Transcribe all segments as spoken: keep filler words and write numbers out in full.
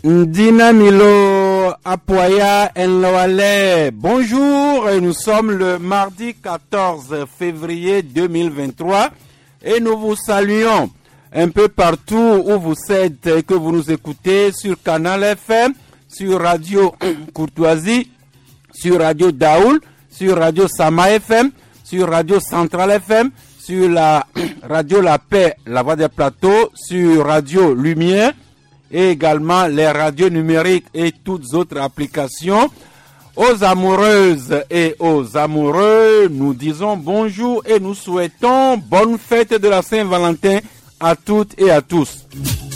Ndinamilo Apoya Nlawale. Bonjour, nous sommes le mardi quatorze février deux mille vingt-trois et nous vous saluons un peu partout où vous êtes et que vous nous écoutez sur Canal F M, sur Radio Courtoisie, sur Radio Daoul, sur Radio Sama F M, sur Radio Centrale F M, sur la Radio La Paix, la Voix des Plateaux, sur Radio Lumière et également les radios numériques et toutes autres applications. Aux amoureuses et aux amoureux, nous disons bonjour et nous souhaitons bonne fête de la Saint-Valentin à toutes et à tous.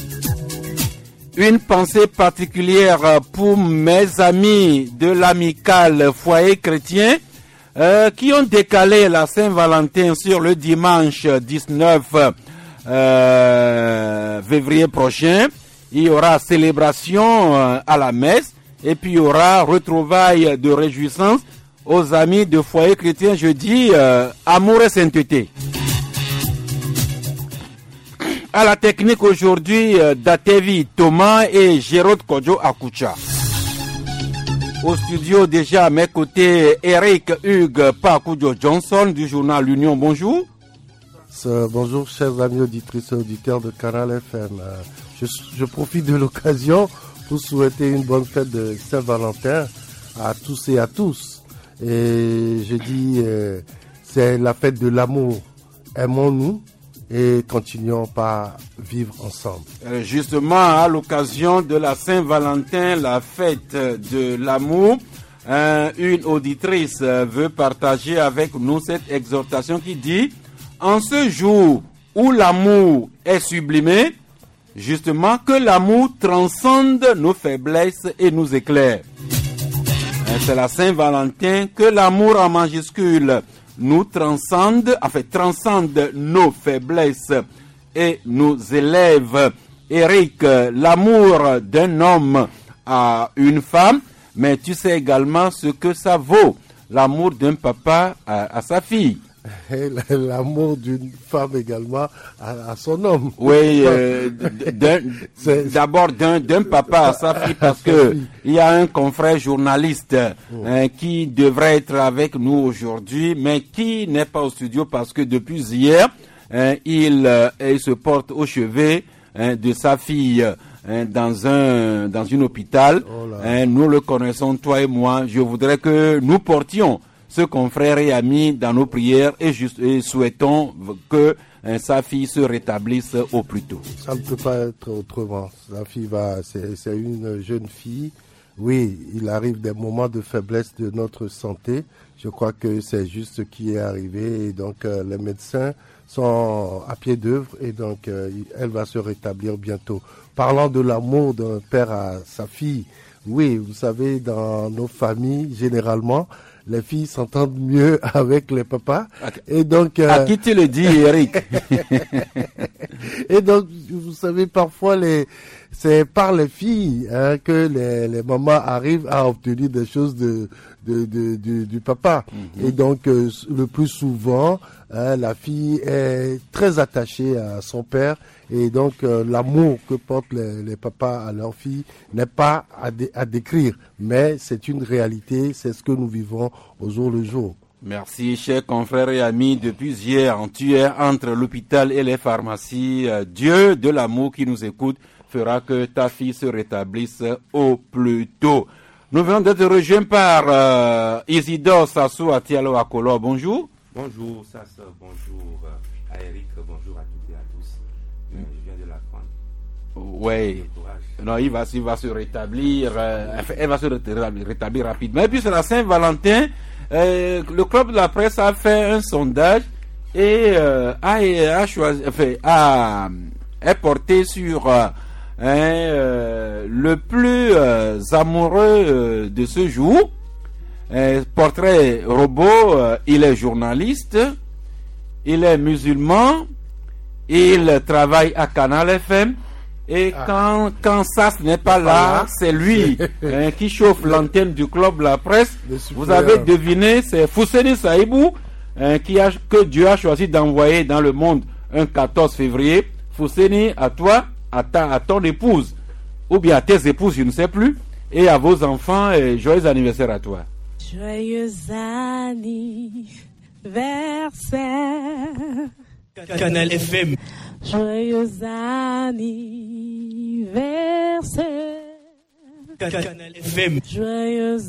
Une pensée particulière pour mes amis de l'amicale Foyer Chrétien euh, qui ont décalé la Saint-Valentin sur le dimanche dix-neuf euh, février prochain. Il y aura célébration euh, à la messe et puis il y aura retrouvailles de réjouissance aux amis de Foyer Chrétien jeudi, euh, amour et sainteté. À la technique aujourd'hui, euh, Datevi Thomas et Gérald Kodjo Akucha. Au studio déjà à mes côtés, Eric Hugues Pakujo Johnson du journal L'Union. Bonjour. Euh, bonjour chers amis auditrices et auditeurs de Canal F M. Euh, je, je profite de l'occasion pour souhaiter une bonne fête de Saint-Valentin à tous et à tous. Et je dis, euh, c'est la fête de l'amour. Aimons-nous et continuons par vivre ensemble. Euh, justement, à l'occasion de la Saint-Valentin, la fête de l'amour, euh, une auditrice euh, veut partager avec nous cette exhortation qui dit: en ce jour où l'amour est sublimé, justement que l'amour transcende nos faiblesses et nous éclaire. C'est la Saint-Valentin, que l'amour en majuscule nous transcende, enfin transcende nos faiblesses et nous élève. Eric, l'amour d'un homme à une femme, mais tu sais également ce que ça vaut, l'amour d'un papa à, à sa fille. Et l'amour d'une femme également à, à son homme. Oui, euh, d'un, d'abord d'un, d'un papa à sa fille, parce que il y a un confrère journaliste oh. hein, qui devrait être avec nous aujourd'hui, mais qui n'est pas au studio parce que depuis hier, hein, il, euh, il se porte au chevet hein, de sa fille hein, dans un dans un hôpital. Oh hein, nous le connaissons, toi et moi. Je voudrais que nous portions ce confrère et ami dans nos prières et, juste, et souhaitons que hein, sa fille se rétablisse au plus tôt. Ça ne peut pas être autrement. Sa fille va, c'est, c'est une jeune fille. Oui, il arrive des moments de faiblesse de notre santé. Je crois que c'est juste ce qui est arrivé et donc euh, les médecins sont à pied d'œuvre et donc euh, elle va se rétablir bientôt. Parlant de l'amour d'un père à sa fille, oui, vous savez, dans nos familles, généralement, les filles s'entendent mieux avec les papas. Et donc, euh... à qui tu le dis, Eric? Et donc, vous savez, parfois, les, c'est par les filles hein, que les, les mamans arrivent à obtenir des choses de, de, de, de du papa. Mm-hmm. Et donc, euh, le plus souvent, hein, la fille est très attachée à son père. Et donc, euh, l'amour que portent les, les papas à leurs filles n'est pas à, dé, à décrire, mais c'est une réalité, c'est ce que nous vivons au jour le jour. Merci, chers confrères et amis. Depuis hier, tu es entre l'hôpital et les pharmacies. Euh, Dieu de l'amour qui nous écoute fera que ta fille se rétablisse au plus tôt. Nous venons d'être rejoints par euh, Isidore Sassou Atialo Akolo. Bonjour. Bonjour, Sassou. Bonjour à Eric. Bonjour à toutes et à tous. Je viens de la prendre. Oui. Non, il va, il va se rétablir. Euh, enfin, elle va se rétablir, rétablir rapidement. Et puis c'est la Saint-Valentin. Euh, le club de la presse a fait un sondage et euh, a, a choisi, enfin, a, est porté sur euh, hein, euh, le plus euh, amoureux euh, de ce jour. Euh, portrait robot. Euh, il est journaliste. Il est musulman. Il travaille à Canal F M et ah. quand, quand ça ce n'est pas là, c'est lui hein, qui chauffe l'antenne du club La Presse. Vous avez deviné, c'est Fousseni Saïbou hein, qui a, que Dieu a choisi d'envoyer dans le monde un quatorze février. Fousseni, à toi, à, ta, à ton épouse, ou bien à tes épouses, je ne sais plus, et à vos enfants, et joyeux anniversaire à toi. Joyeux anniversaire. Canal F M. Joyeux anniversaire. Canal F M. Joyeux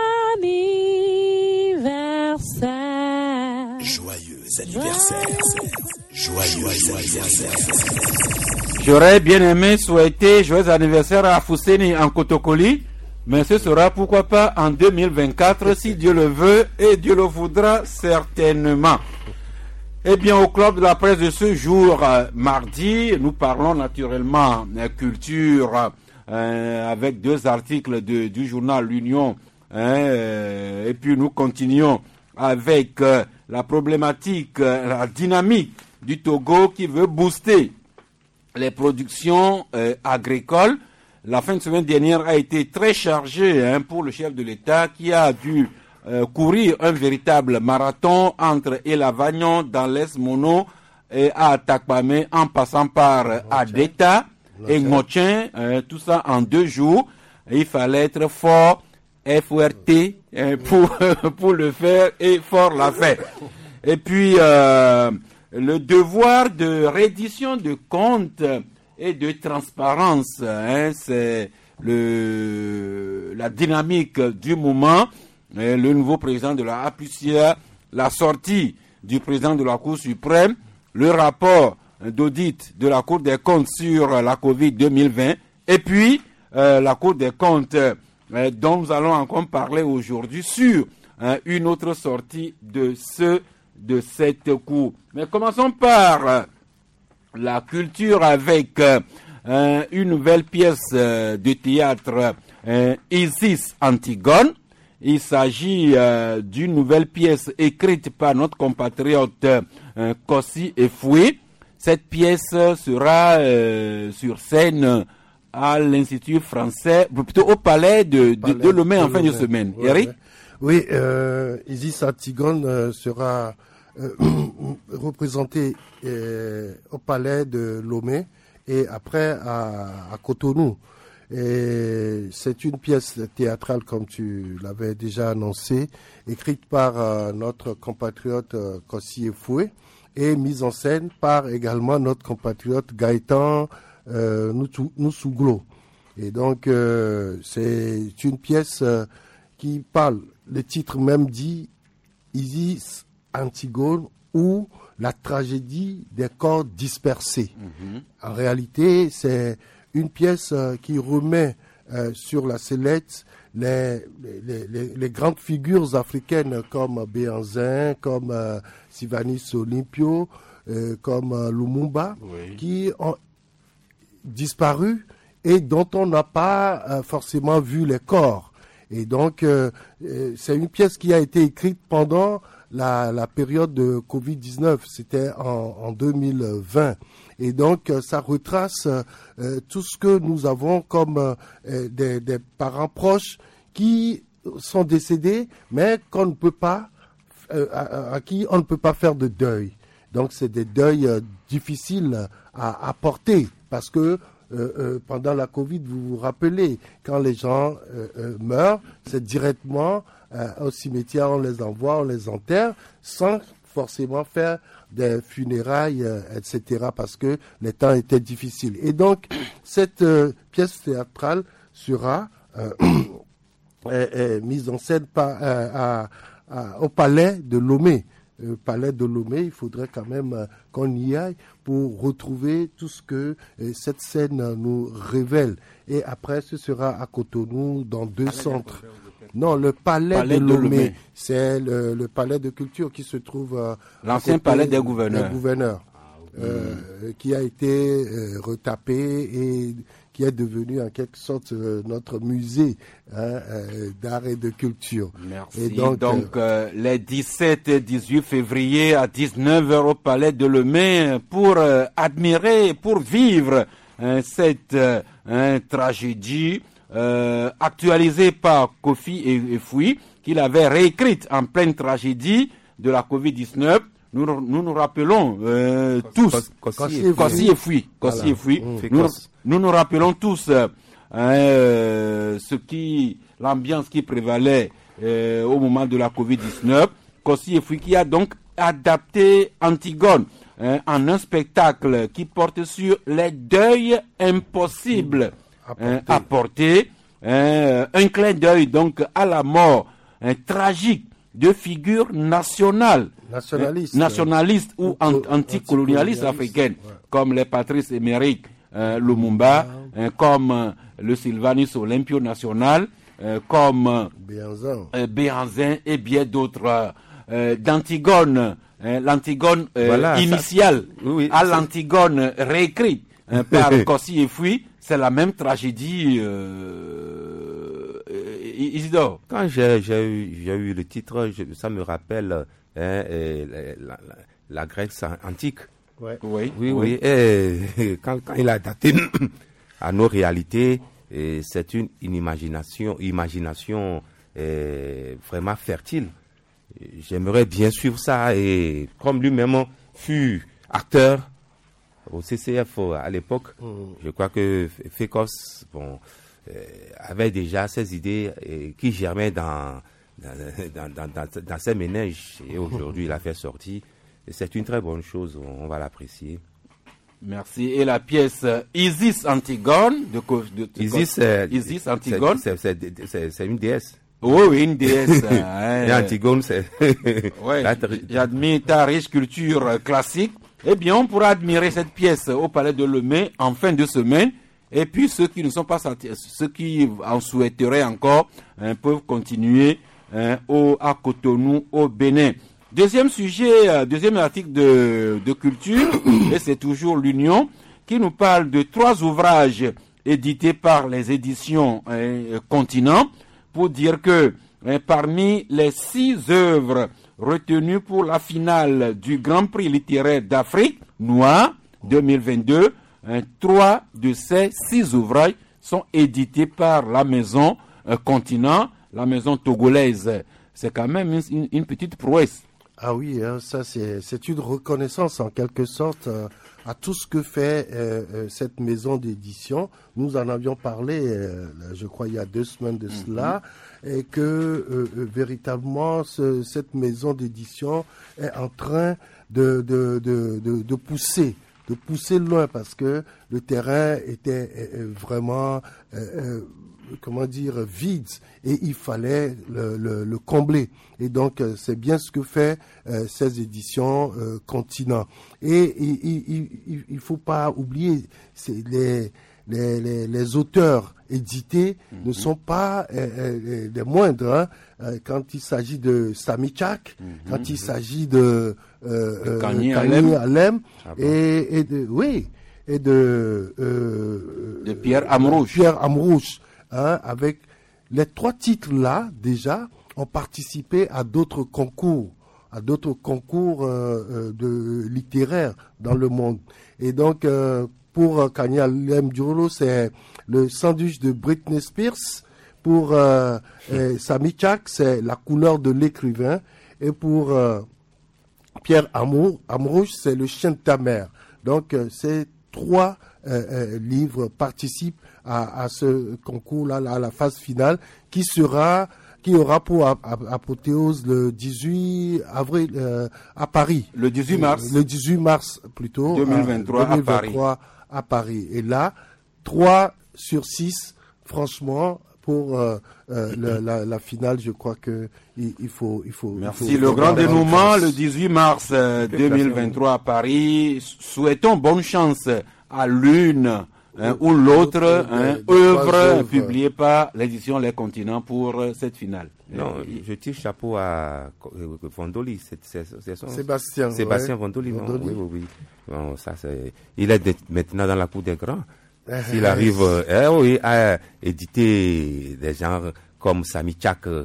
anniversaire. Joyeux anniversaire. Joyeux anniversaire. J'aurais bien aimé souhaiter joyeux anniversaire à Fousseni en Kotokoli, mais ce sera pourquoi pas en deux mille vingt-quatre si Dieu le veut et Dieu le voudra certainement. Eh bien, au club de la presse de ce jour, euh, mardi, nous parlons naturellement euh, culture euh, avec deux articles de, du journal L'Union, hein, euh, et puis nous continuons avec euh, la problématique, euh, la dynamique du Togo qui veut booster les productions euh, agricoles. La fin de semaine dernière a été très chargée hein, pour le chef de l'État qui a dû euh, courir un véritable marathon entre Elavagnon dans l'Est Mono et à Takpame en passant par euh, Adeta et Ngotchen, euh, tout ça en deux jours. Et il fallait être fort, F R T euh, pour, pour le faire et fort l'a fait. Et puis euh, le devoir de reddition de comptes et de transparence, hein, c'est le la dynamique du moment. Et le nouveau président de la A P U C I A, la sortie du président de la Cour suprême, le rapport d'audit de la Cour des comptes sur la Covid deux mille vingt, et puis euh, la Cour des comptes euh, dont nous allons encore parler aujourd'hui sur euh, une autre sortie de ce de cette Cour. Mais commençons par euh, la culture avec euh, euh, une nouvelle pièce euh, de théâtre, euh, Isis Antigone. Il s'agit euh, d'une nouvelle pièce écrite par notre compatriote euh, Kossi Efoué. Cette pièce sera euh, sur scène à l'Institut français, plutôt au palais de, de, de Lomé en fin de semaine. Ouais, Eric? ouais. Oui, euh, Isis Antigone euh, sera euh, représenté euh, au palais de Lomé et après à, à Cotonou. Et c'est une pièce théâtrale, comme tu l'avais déjà annoncé, écrite par euh, notre compatriote euh, Kossi Efoué et mise en scène par également notre compatriote Gaëtan euh, Nousouglo. Et donc euh, c'est une pièce euh, qui parle, le titre même dit Isis Antigone ou la tragédie des corps dispersés. Mm-hmm. En réalité, c'est une pièce euh, qui remet euh, sur la sellette les, les, les, les grandes figures africaines comme Béhanzin, comme euh, Sylvanus Olympio, euh, comme euh, Lumumba, oui, qui ont disparu et dont on n'a pas euh, forcément vu les corps. Et donc, euh, euh, c'est une pièce qui a été écrite pendant la, la période de covid dix-neuf, c'était en, en deux mille vingt. Et donc, euh, ça retrace euh, tout ce que nous avons comme euh, des, des parents proches qui sont décédés, mais qu'on ne peut pas, euh, à, à qui on ne peut pas faire de deuil. Donc, c'est des deuils euh, difficiles à, à porter parce que Euh, euh, pendant la Covid, vous vous rappelez, quand les gens euh, euh, meurent, c'est directement euh, au cimetière, on les envoie, on les enterre, sans forcément faire des funérailles, euh, et cetera, parce que les temps étaient difficiles. Et donc, cette euh, pièce théâtrale sera euh, est, est mise en scène par, euh, à, à, au palais de Lomé. Euh, palais de Lomé, il faudrait quand même euh, qu'on y aille pour retrouver tout ce que euh, cette scène euh, nous révèle. Et après, ce sera à Cotonou, dans deux palais centres. Non, le palais, palais de, de Lomé, Lomé. C'est le, le palais de culture qui se trouve... Euh, l'ancien palais des gouverneurs. Des gouverneurs ah, oui. euh, qui a été euh, retapé et qui est devenu en quelque sorte euh, notre musée hein, euh, d'art et de culture. Merci. Et donc, donc euh, les dix-sept et dix-huit février à dix-neuf heures au palais de Lomé pour euh, admirer, pour vivre hein, cette euh, hein, tragédie euh, actualisée par Kofi Efoué, qu'il avait réécrite en pleine tragédie de la covid dix-neuf. Nous, nous nous rappelons euh, tous, Kossi Efoué, Kossi Efoué. Nous, nous nous rappelons tous euh, hein, euh, ce qui, l'ambiance qui prévalait euh, au moment de la covid dix-neuf. Kossi Efui qui a donc adapté Antigone hein, en un spectacle qui porte sur les deuils impossibles hein, à porter. Hein, un clin d'œil donc à la mort hein, tragique de figures nationales, nationalistes, hein, nationalistes ou euh, an- anticolonialistes africaines, ouais. comme les Patrice Émeric euh, Lumumba, Ouais. hein, comme euh, le Sylvanus Olympio National, euh, comme Béhanzin. euh, Béhanzin et bien d'autres euh, d'Antigone, hein, l'Antigone euh, Voilà, ça- initiale Oui, oui, à c'est- l'Antigone réécrite hein, par Kossi Efui, c'est la même tragédie. Euh, euh, Isidore. Quand j'ai, j'ai, eu, j'ai eu le titre, je- ça me rappelle hein, euh, la, la, la, la Grèce antique. Ouais. Oui, Oui, oui. Et quand, quand il a adapté à nos réalités, et c'est une imagination, imagination euh, vraiment fertile. J'aimerais bien suivre ça. Et comme lui-même fut acteur au C C F à l'époque, Mmh. je crois que Fécos bon, euh, avait déjà ces idées euh, qui germaient dans, dans, dans, dans, dans, dans ses ménages. Et aujourd'hui, il a fait sortir. Et c'est une très bonne chose, on va l'apprécier. Merci. Et la pièce euh, Isis Antigone de, Co- de, de Isis, Co- euh, Isis c'est- Antigone. c'est- c'est c'est- c'est une déesse. Oui, oui, une déesse. hein, Et Antigone, c'est... Ouais, la tri- j'admire ta riche culture euh, classique. Eh bien, on pourra admirer cette pièce au Palais de Lemay en fin de semaine. Et puis, ceux qui ne sont pas sortis, ceux qui en souhaiteraient encore, hein, peuvent continuer hein, au, à Cotonou, au Bénin. Deuxième sujet, euh, deuxième article de, de culture, et c'est toujours l'Union, qui nous parle de trois ouvrages édités par les éditions hein, Continent, pour dire que hein, parmi les six œuvres retenues pour la finale du Grand Prix littéraire d'Afrique noire deux mille vingt-deux, hein, trois de ces six ouvrages sont édités par la maison euh, Continent, la maison togolaise. C'est quand même une, une, une petite prouesse. Ah oui, hein, ça c'est c'est une reconnaissance en quelque sorte euh, à tout ce que fait euh, euh, cette maison d'édition. Nous en avions parlé, euh, je crois, il y a deux semaines de cela, et que euh, euh, véritablement ce- cette maison d'édition est en train de de de de, de pousser. de pousser loin parce que le terrain était euh, euh, vraiment euh, euh, comment dire vide et il fallait le, le, le combler et donc euh, c'est bien ce que fait euh, ces éditions euh, Continent et il il, il, il faut pas oublier c'est les les, les, les auteurs édités mm-hmm. ne sont pas euh, euh, des moindres hein, euh, quand il s'agit de Sami Tchak, mm-hmm. quand il s'agit de euh, Kani euh, Alem, Alem ah bon. et, et de oui et de euh, de Pierre Amrouche. Pierre Amrouche hein, avec les trois titres là déjà ont participé à d'autres concours à d'autres concours euh, euh, de littéraires dans le monde et donc euh, pour Kani Alem Diolo c'est le sandwich de Britney Spears. Pour euh, euh, Sami Tchak, c'est la couleur de l'écrivain. Et pour euh, Pierre Amour, Amrouche, c'est le chien de ta mère. Donc, euh, ces trois euh, euh, livres participent à, à ce concours-là, à la phase finale, qui sera, qui aura pour ap- ap- apothéose le dix-huit avril euh, à Paris. Le dix-huit mars. Le dix-huit mars plutôt. deux mille vingt-trois à, deux mille vingt-trois à Paris. Et là, trois sur six, franchement, pour euh, euh, le, la, la finale, je crois que il, il faut, il faut. Merci. il faut Le grand avoir dénouement, chance. le dix-huit mars euh, deux mille vingt-trois à Paris. Souhaitons bonne chance à l'une hein, ou l'autre L'autre, hein, des- des trois œuvre œuvres. publiée par l'édition Les Continents pour euh, cette finale. Non, Euh, je tire chapeau à euh, Vondoli. C'est, c'est, c'est son... Sébastien. Sébastien ouais. Vondoli, non Vondoli. Oui, oui, oui. Bon, ça, c'est... Il est de- maintenant dans la cour des grands. S'il arrive euh, eh oui, à éditer des gens comme Sami Tchak euh,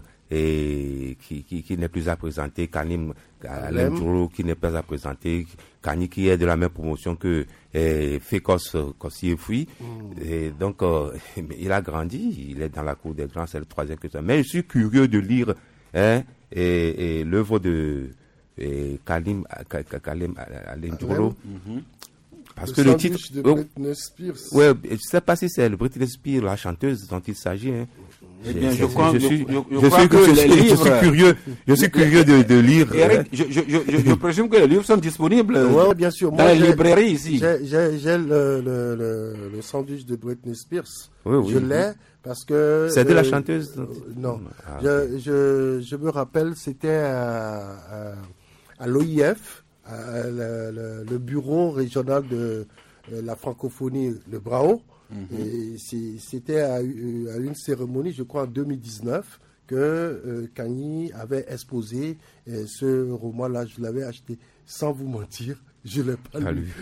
et qui, qui, qui n'est plus à présenter, Kanim Alem Djouro qui n'est pas à présenter, Kani qui est de la même promotion que eh, Fécos Kossi Efui. Et donc, euh, il a grandi, il est dans la cour des grands, c'est le troisième que ça. Mais je suis curieux de lire hein, et, et l'œuvre de et Kalim, Kalim Alem Djouro. Parce Le que le titre... sandwich de oh, Britney Spears. ouais, je sais pas si c'est le Britney Spears, la chanteuse dont il s'agit. Hein. Eh bien, C'est- je c'est- crois- je je- suis, je- je je crois suis- que je les suis- je livres- suis curieux, je suis curieux de, de lire. Eric, hein. je, je, je, je, je présume que les livres sont disponibles Ouais, bien sûr. dans Moi, les j'ai- librairies ici. J'ai, j'ai, j'ai le, le, le, le sandwich de Britney Spears. Oui, oui. Je l'ai parce que... C'est de la euh, chanteuse euh, Non. Ah, Je, je, je me rappelle, c'était à, à, à l'O I F, à le, le, le bureau régional de euh, la francophonie, le Brao. Mhm. Et c'est- c'était à, euh, à une cérémonie, je crois en deux mille dix-neuf, que euh, Kanye avait exposé euh, ce roman-là. Je l'avais acheté, sans vous mentir, je ne l'ai pas Ah, lu.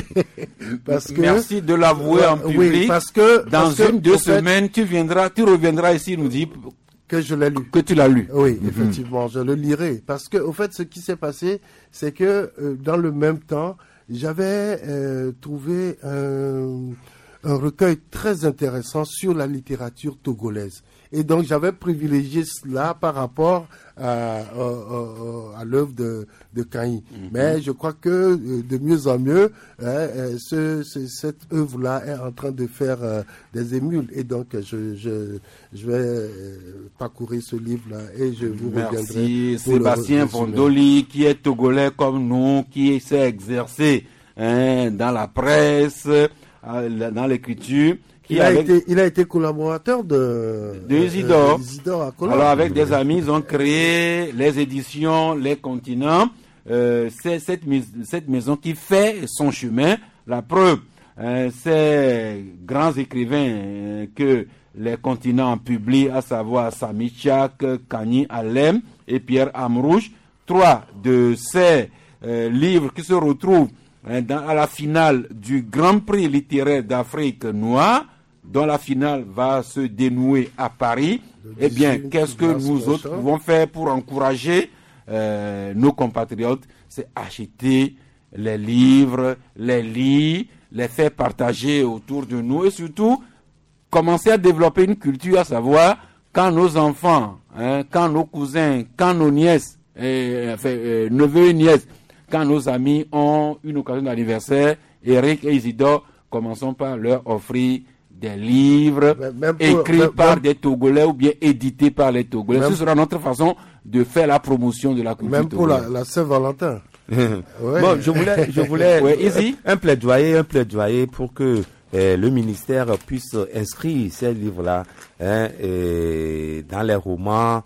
lui. Parce que, Merci de l'avouer en Oui, public. parce que Dans parce que, une, deux au fait, semaines, tu viendras, tu reviendras ici nous dire que je l'ai lu. que tu l'as lu. Oui, effectivement, je le lirai. Parce que, au fait, ce qui s'est passé, c'est que euh, dans le même temps, j'avais euh, trouvé un, un recueil très intéressant sur la littérature togolaise. Et donc, j'avais privilégié cela par rapport à, à, à, à l'œuvre de, de Kanye. Mhm. Mais je crois que euh, de mieux en mieux, hein, euh, ce, ce, cette œuvre-là est en train de faire euh, des émules. Et donc, je, je, je vais euh, parcourir ce livre-là et je vous reviendrai. Merci pour le Sébastien résumé. Fondoli, qui est togolais comme nous, qui s'est exercé hein, dans la presse, euh, dans l'écriture. qui Il a, avec- été, il a été collaborateur de, De Isidore. euh, d'Isidore à Colombe. Alors avec des amis, ils ont créé les éditions Les Continents. Euh, c'est cette, mus- cette maison qui fait son chemin. La preuve, euh, ces grands écrivains euh, que Les Continents publient, à savoir Sami Tchak, Kanye Alem et Pierre Amrouche, trois de ces euh, livres qui se retrouvent hein, dans, à la finale du Grand Prix littéraire d'Afrique noire, dont la finale va se dénouer à Paris. Eh bien, dix-huit qu'est-ce que mars nous autres prochain. pouvons faire pour encourager euh, nos compatriotes? C'est acheter les livres, les lire, les faire partager autour de nous et surtout commencer à développer une culture, à savoir quand nos enfants, hein, quand nos cousins, quand nos nièces, euh, enfin, euh, neveux et nièces, quand nos amis ont une occasion d'anniversaire, Eric et Isidore, commençons par leur offrir des livres Même- même pour- écrits même- par même- des Togolais ou bien édités par les Togolais. Même- Ce sera notre façon de faire la promotion de la culture Même pour la, togolaise. la Saint-Valentin. Ouais. Bon, je voulais, je voulais Ouais, easy. un plaidoyer, un plaidoyer pour que euh, le ministère puisse inscrire ces livres-là hein, et dans les romans.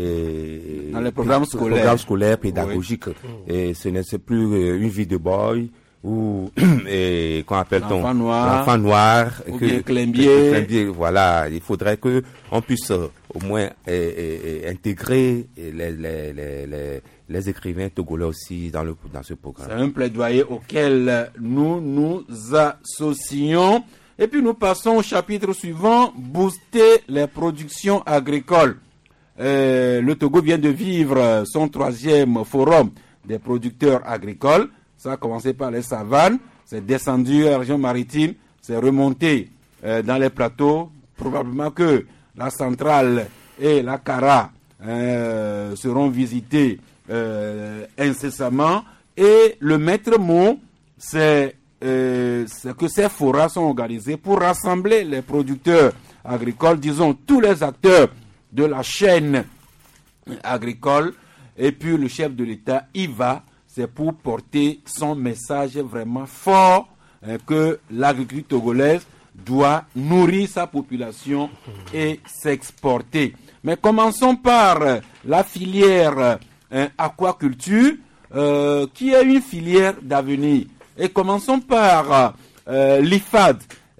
Et Dans les programmes puis- scolaires. programmes scolaires pédagogiques. Et ce n'est c'est plus euh, une vie de boy ou et qu'on appelle ton L'enfant noir. l'enfant noir Ou que- bien que- Clembier. que Clembier, voilà, il faudrait que on puisse euh, au moins euh, euh, euh, intégrer les, les, les, les, les écrivains togolais aussi dans le dans ce programme. C'est un plaidoyer auquel nous nous associons. Et puis nous passons au chapitre suivant, booster les productions agricoles. Euh, le Togo vient de vivre son troisième forum des producteurs agricoles. Ça a commencé par les savanes, c'est descendu à la région maritime, c'est remonté euh, dans les plateaux. Probablement que la centrale et la Cara euh, seront visités euh, incessamment. Et le maître mot, c'est euh, c'est que ces forats sont organisés pour rassembler les producteurs agricoles, disons tous les acteurs de la chaîne agricole. Et puis le chef de l'État y va, c'est pour porter son message vraiment fort hein, que l'agriculture togolaise doit nourrir sa population et s'exporter. Mais commençons par euh, la filière euh, aquaculture, euh, qui est une filière d'avenir. Et commençons par euh, l'I F A D,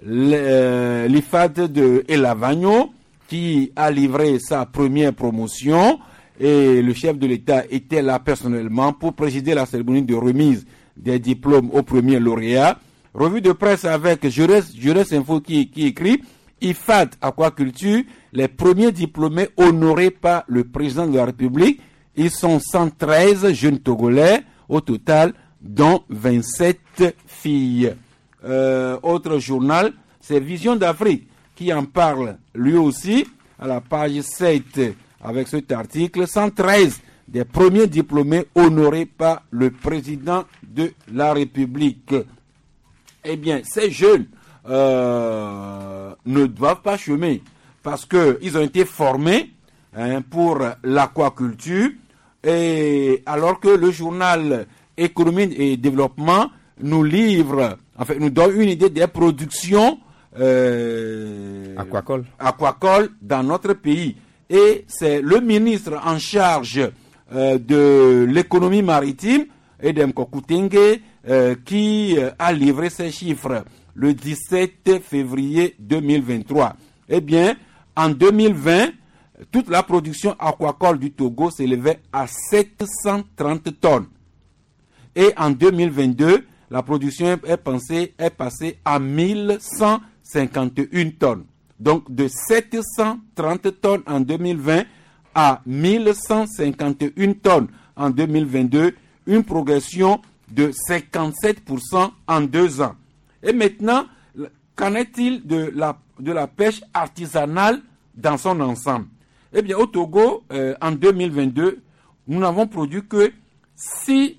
euh, l'I F A D de Elavagno, qui a livré sa première promotion. Et le chef de l'État était là personnellement pour présider la cérémonie de remise des diplômes aux premiers lauréats. Revue de presse avec Jurès, Jurès Info qui, qui écrit I F A D Aquaculture, les premiers diplômés honorés par le président de la République. Ils sont cent treize jeunes Togolais au total, dont vingt-sept filles. Euh, autre journal, c'est Vision d'Afrique qui en parle lui aussi à la page sept avec cet article. cent treize des premiers diplômés honorés par le président de la République. eh bien, ces jeunes euh, ne doivent pas chômer parce qu'ils ont été formés hein, pour l'aquaculture, et alors que le journal Économie et Développement nous livre, en fait, nous donne une idée des productions euh, aquacoles. aquacoles dans notre pays. Et c'est le ministre en charge euh, de l'économie maritime, Edem Kokutenge, euh, qui euh, a livré ces chiffres le dix-sept février deux mille vingt-trois. Eh bien, en deux mille vingt, toute la production aquacole du Togo s'élevait à sept cent trente tonnes. Et en deux mille vingt-deux, la production est, pensée, est passée à mille cent cinquante et une tonnes. Donc de sept cent trente tonnes en deux mille vingt à mille cent cinquante et une tonnes en deux mille vingt-deux, une progression de cinquante-sept pour cent en deux ans. Et maintenant, qu'en est-il de la, de la pêche artisanale dans son ensemble? Eh bien, au Togo, euh, en deux mille vingt-deux, nous n'avons produit que six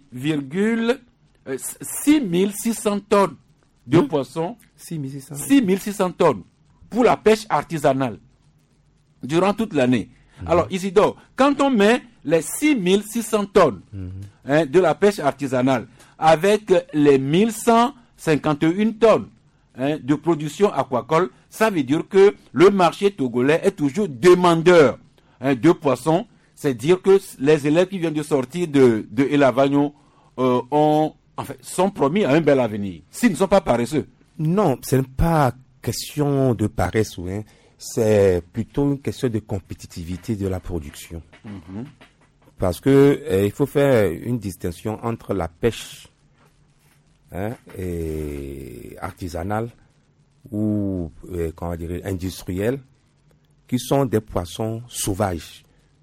mille six cents tonnes de mmh. poissons, six mille six cents tonnes pour la pêche artisanale durant toute l'année. Mmh. Alors, Isidore, quand on met les six mille six cents tonnes mmh. hein, de la pêche artisanale avec les mille cent cinquante et une tonnes hein, de production aquacole, ça veut dire que le marché togolais est toujours demandeur hein, de poissons. C'est dire que les élèves qui viennent de sortir de, de Elavagno euh, ont, en fait, sont promis à un bel avenir, s'ils ne sont pas paresseux. Non, ce n'est pas question de paresse, hein. C'est plutôt une question de compétitivité de la production. Mm-hmm. Parce que euh, il faut faire une distinction entre la pêche hein, et artisanale ou euh, comment dire, industrielle, qui sont des poissons sauvages.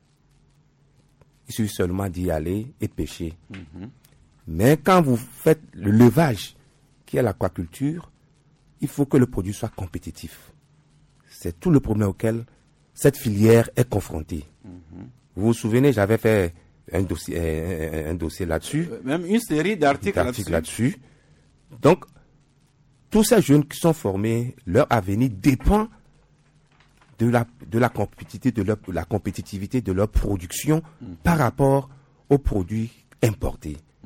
Il suffit seulement d'y aller et pêcher. Mm-hmm. Mais quand vous faites le levage, qui est l'aquaculture, il faut que le produit soit compétitif. C'est tout le problème auquel cette filière est confrontée. Mm-hmm. Vous vous souvenez, j'avais fait un dossier, un, un dossier là-dessus. Même une série d'articles, d'articles là-dessus. là-dessus. Donc, tous ces jeunes qui sont formés, leur avenir dépend de la, de la compétitivité de leur, la compétitivité de leur production mmh. par rapport aux produits importés. Mmh.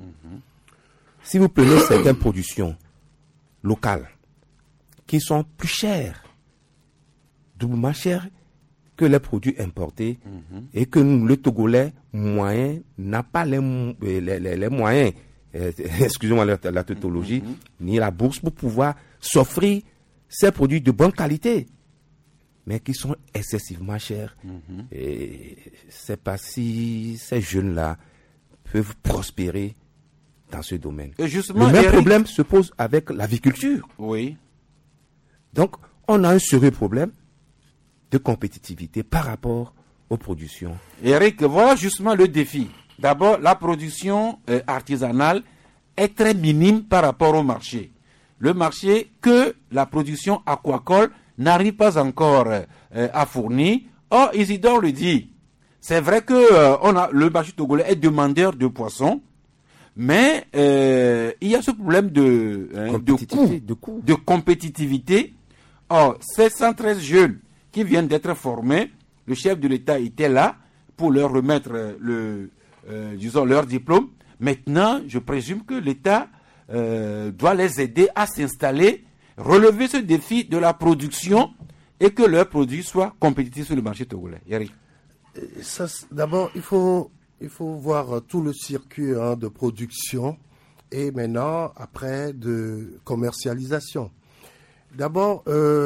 Si vous prenez certaines productions locales qui sont plus chères, doublement chères que les produits importés, mmh. et que nous, le Togolais moyen n'a pas les, les, les, les moyens, euh, excusez-moi la, la tautologie, mmh. ni la bourse pour pouvoir s'offrir ces produits de bonne qualité, mais qui sont excessivement chers. Mm-hmm. Et c'est pas si ces jeunes-là peuvent prospérer dans ce domaine. Et justement, le même Eric... problème se pose avec l'aviculture. Oui. Donc, on a un sérieux problème de compétitivité par rapport aux productions. Eric, voilà justement le défi. D'abord, la production euh, artisanale est très minime par rapport au marché. Le marché que la production aquacole n'arrive pas encore euh, à fournir. Or, Isidore le dit, c'est vrai que euh, on a, le marché togolais est demandeur de poissons, mais euh, il y a ce problème de, hein, de, coût, de coût, de compétitivité. Or, ces cent treize jeunes qui viennent d'être formés, le chef de l'État était là pour leur remettre le, euh, disons, leur diplôme. Maintenant, je présume que l'État euh, doit les aider à s'installer, relever ce défi de la production et que leurs produits soient compétitifs sur le marché togolais. Yari. Ça, d'abord, il faut, il faut voir tout le circuit hein, de production et maintenant, après, de commercialisation. D'abord,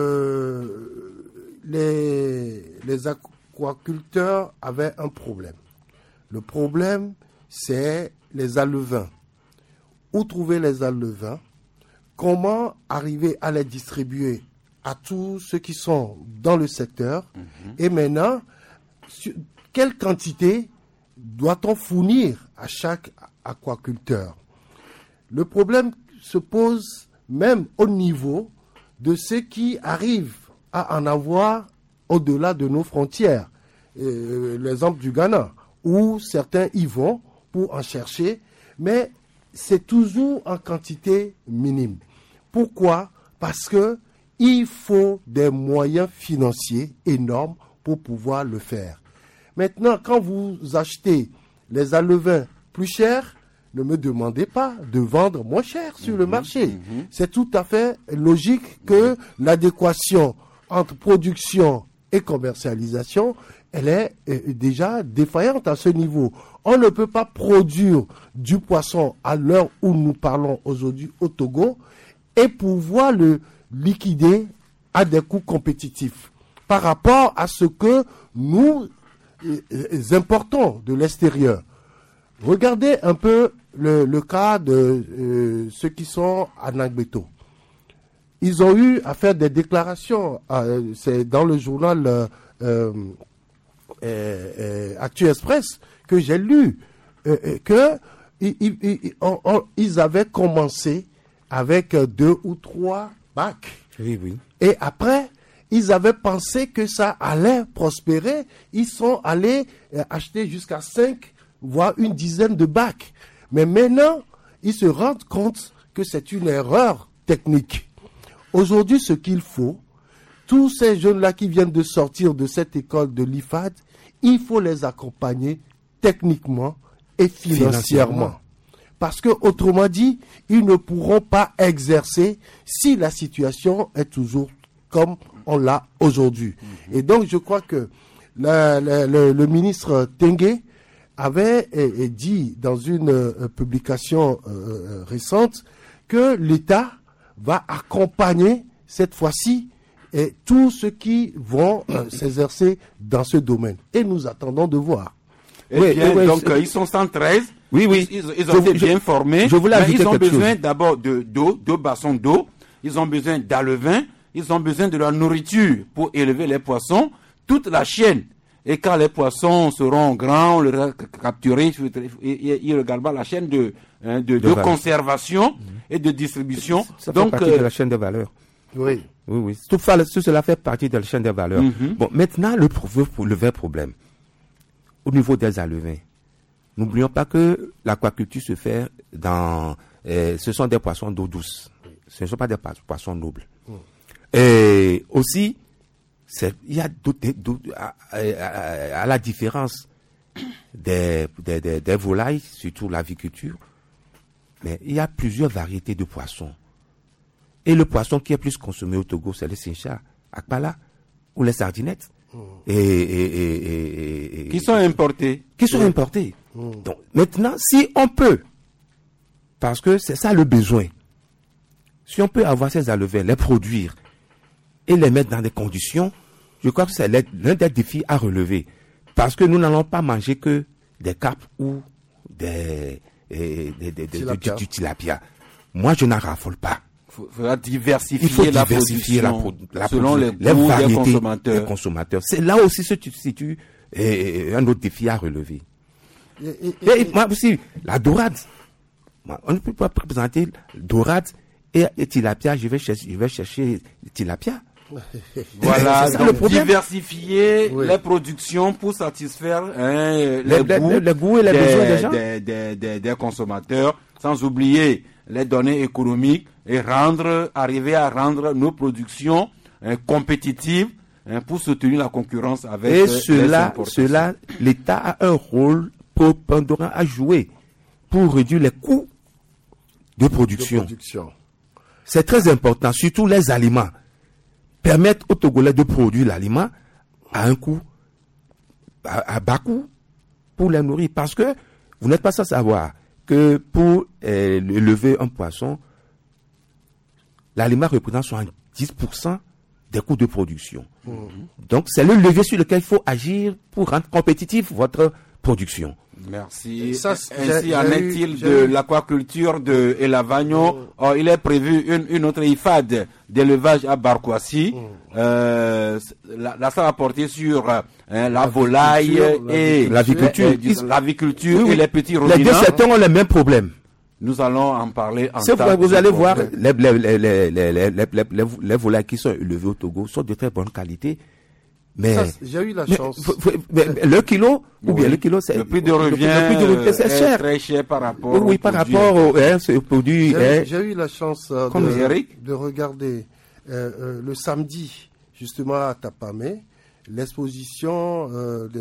euh, les, les aquaculteurs avaient un problème. Le problème, c'est les alevins. Où trouver les alevins? Comment arriver à les distribuer à tous ceux qui sont dans le secteur? Mm-hmm. Et maintenant, sur, quelle quantité doit-on fournir à chaque aquaculteur? Le problème se pose même au niveau de ceux qui arrivent à en avoir au-delà de nos frontières. Euh, l'exemple du Ghana, où certains y vont pour en chercher, mais c'est toujours en quantité minime. Pourquoi? Parce que il faut des moyens financiers énormes pour pouvoir le faire. Maintenant, quand vous achetez les alevins plus chers, ne me demandez pas de vendre moins cher sur mmh, le marché. Mmh. C'est tout à fait logique que mmh. l'adéquation entre production et commercialisation, elle est euh, déjà défaillante à ce niveau. On ne peut pas produire du poisson à l'heure où nous parlons aujourd'hui au Togo et pouvoir le liquider à des coûts compétitifs par rapport à ce que nous euh, importons de l'extérieur. Regardez un peu le, le cas de euh, ceux qui sont à Nagbeto. Ils ont eu à faire des déclarations, euh, c'est dans le journal euh, euh, euh, Actu Express que j'ai lu, euh, que ils, ils, on, on, ils avaient commencé avec deux ou trois bacs. Oui, oui. Et après, ils avaient pensé que ça allait prospérer. Ils sont allés euh, acheter jusqu'à cinq, voire une dizaine de bacs. Mais maintenant, ils se rendent compte que c'est une erreur technique. Aujourd'hui, ce qu'il faut, tous ces jeunes-là qui viennent de sortir de cette école de l'I F A D, il faut les accompagner techniquement et financièrement. financièrement. Parce que, autrement dit, ils ne pourront pas exercer si la situation est toujours comme on l'a aujourd'hui. Mmh. Et donc, je crois que la, la, le, le ministre Tengue avait et, et dit dans une euh, publication euh, récente que l'État va accompagner cette fois-ci et tous ceux qui vont euh, s'exercer dans ce domaine. Et nous attendons de voir. Eh oui, bien, oui, donc je... euh, ils sont cent treize. Oui, oui. Ils, ils ont été je, bien formés. Je voulais mais ils ont besoin chose. d'abord de d'eau, de bassins d'eau. Ils ont besoin d'alevins. Ils ont besoin de la nourriture pour élever les poissons. Toute la chaîne. Et quand les poissons seront grands, on les capturés, il regardera la chaîne de, hein, de, de, de conservation mmh. et de distribution. Ça donc, fait partie euh, de la chaîne de valeur. Oui. Oui, oui. Tout, tout cela fait partie de la chaîne de valeur. Mmh. Bon, maintenant, le, le vrai problème, au niveau des alevins. N'oublions pas que l'aquaculture se fait dans... Euh, ce sont des poissons d'eau douce. Ce ne sont pas des poissons nobles. Mmh. Et aussi, c'est, il y a d'autres, d'autres, à, à, à la différence des, des, des, des volailles, surtout l'aviculture, mais il y a plusieurs variétés de poissons. Et le poisson qui est plus consommé au Togo, c'est le sincha, akpala, ou les sardinettes. Mmh. Et, et, et, et, et, qui sont importés. Qui sont oui. importés. Mmh. Donc, maintenant, si on peut, parce que c'est ça le besoin, si on peut avoir ces alevins, les produire, et les mettre dans des conditions, je crois que c'est l'un des défis à relever. Parce que nous n'allons pas manger que des carpes ou des, des, des, des, tilapia. Du, du tilapia. Moi, je n'en raffole pas. Il faudra diversifier, Il faut la diversifier production la, pro, la selon les, les goûts variétés des consommateurs. Des consommateurs. C'est là aussi se situe eh, un autre défi à relever. Et, et, et, et moi aussi, la dorade. Moi, on ne peut pas présenter dorade et, et tilapia. Je vais chercher, je vais chercher tilapia. Voilà, donc diversifier oui. les productions pour satisfaire hein, les, les, goûts les, les goûts et les des, besoins des gens. Des, des, des, des consommateurs, sans oublier les données économiques et rendre, arriver à rendre nos productions hein, compétitives hein, pour soutenir la concurrence avec et euh, cela, cela, l'État a un rôle prépondérant à jouer pour réduire les coûts de production. De production. C'est très important, surtout les aliments. Permettre aux Togolais de produire l'aliment à un coût, à, à bas coût, pour les nourrir. Parce que vous n'êtes pas sans savoir que pour euh, élever un poisson, l'aliment représente soixante-dix pour cent des coûts de production. Mmh. Donc, c'est le levier sur lequel il faut agir pour rendre compétitif votre production. Merci. Ça, ainsi en est-il de l'aquaculture de Elavagno. Mmh. Oh, il est prévu une, une autre I F A D d'élevage à Barkwasi. Mmh. Euh, là, là, ça va porter sur hein, la, la volaille et l'aviculture, l'aviculture oui, et les petits ruminants. Les deux secteurs ont les mêmes problèmes. Nous allons en parler en C'est vous, vous allez voir, les, les, les, les, les, les, les, les, les volailles qui sont élevées au Togo sont de très bonne qualité, Mais Ça, j'ai eu la mais, chance. faut- faut- mais, mais le kilo, ou bien Oui. le kilo, c'est Le prix de le revient, prix de revient, c'est est cher. très cher par rapport Oui, oui, au par produit. rapport au hein, ce produit. J'ai hein. j'ai eu la chance euh, Comme de, Eric. de regarder euh, euh, le samedi, justement à Tapamé, l'exposition euh,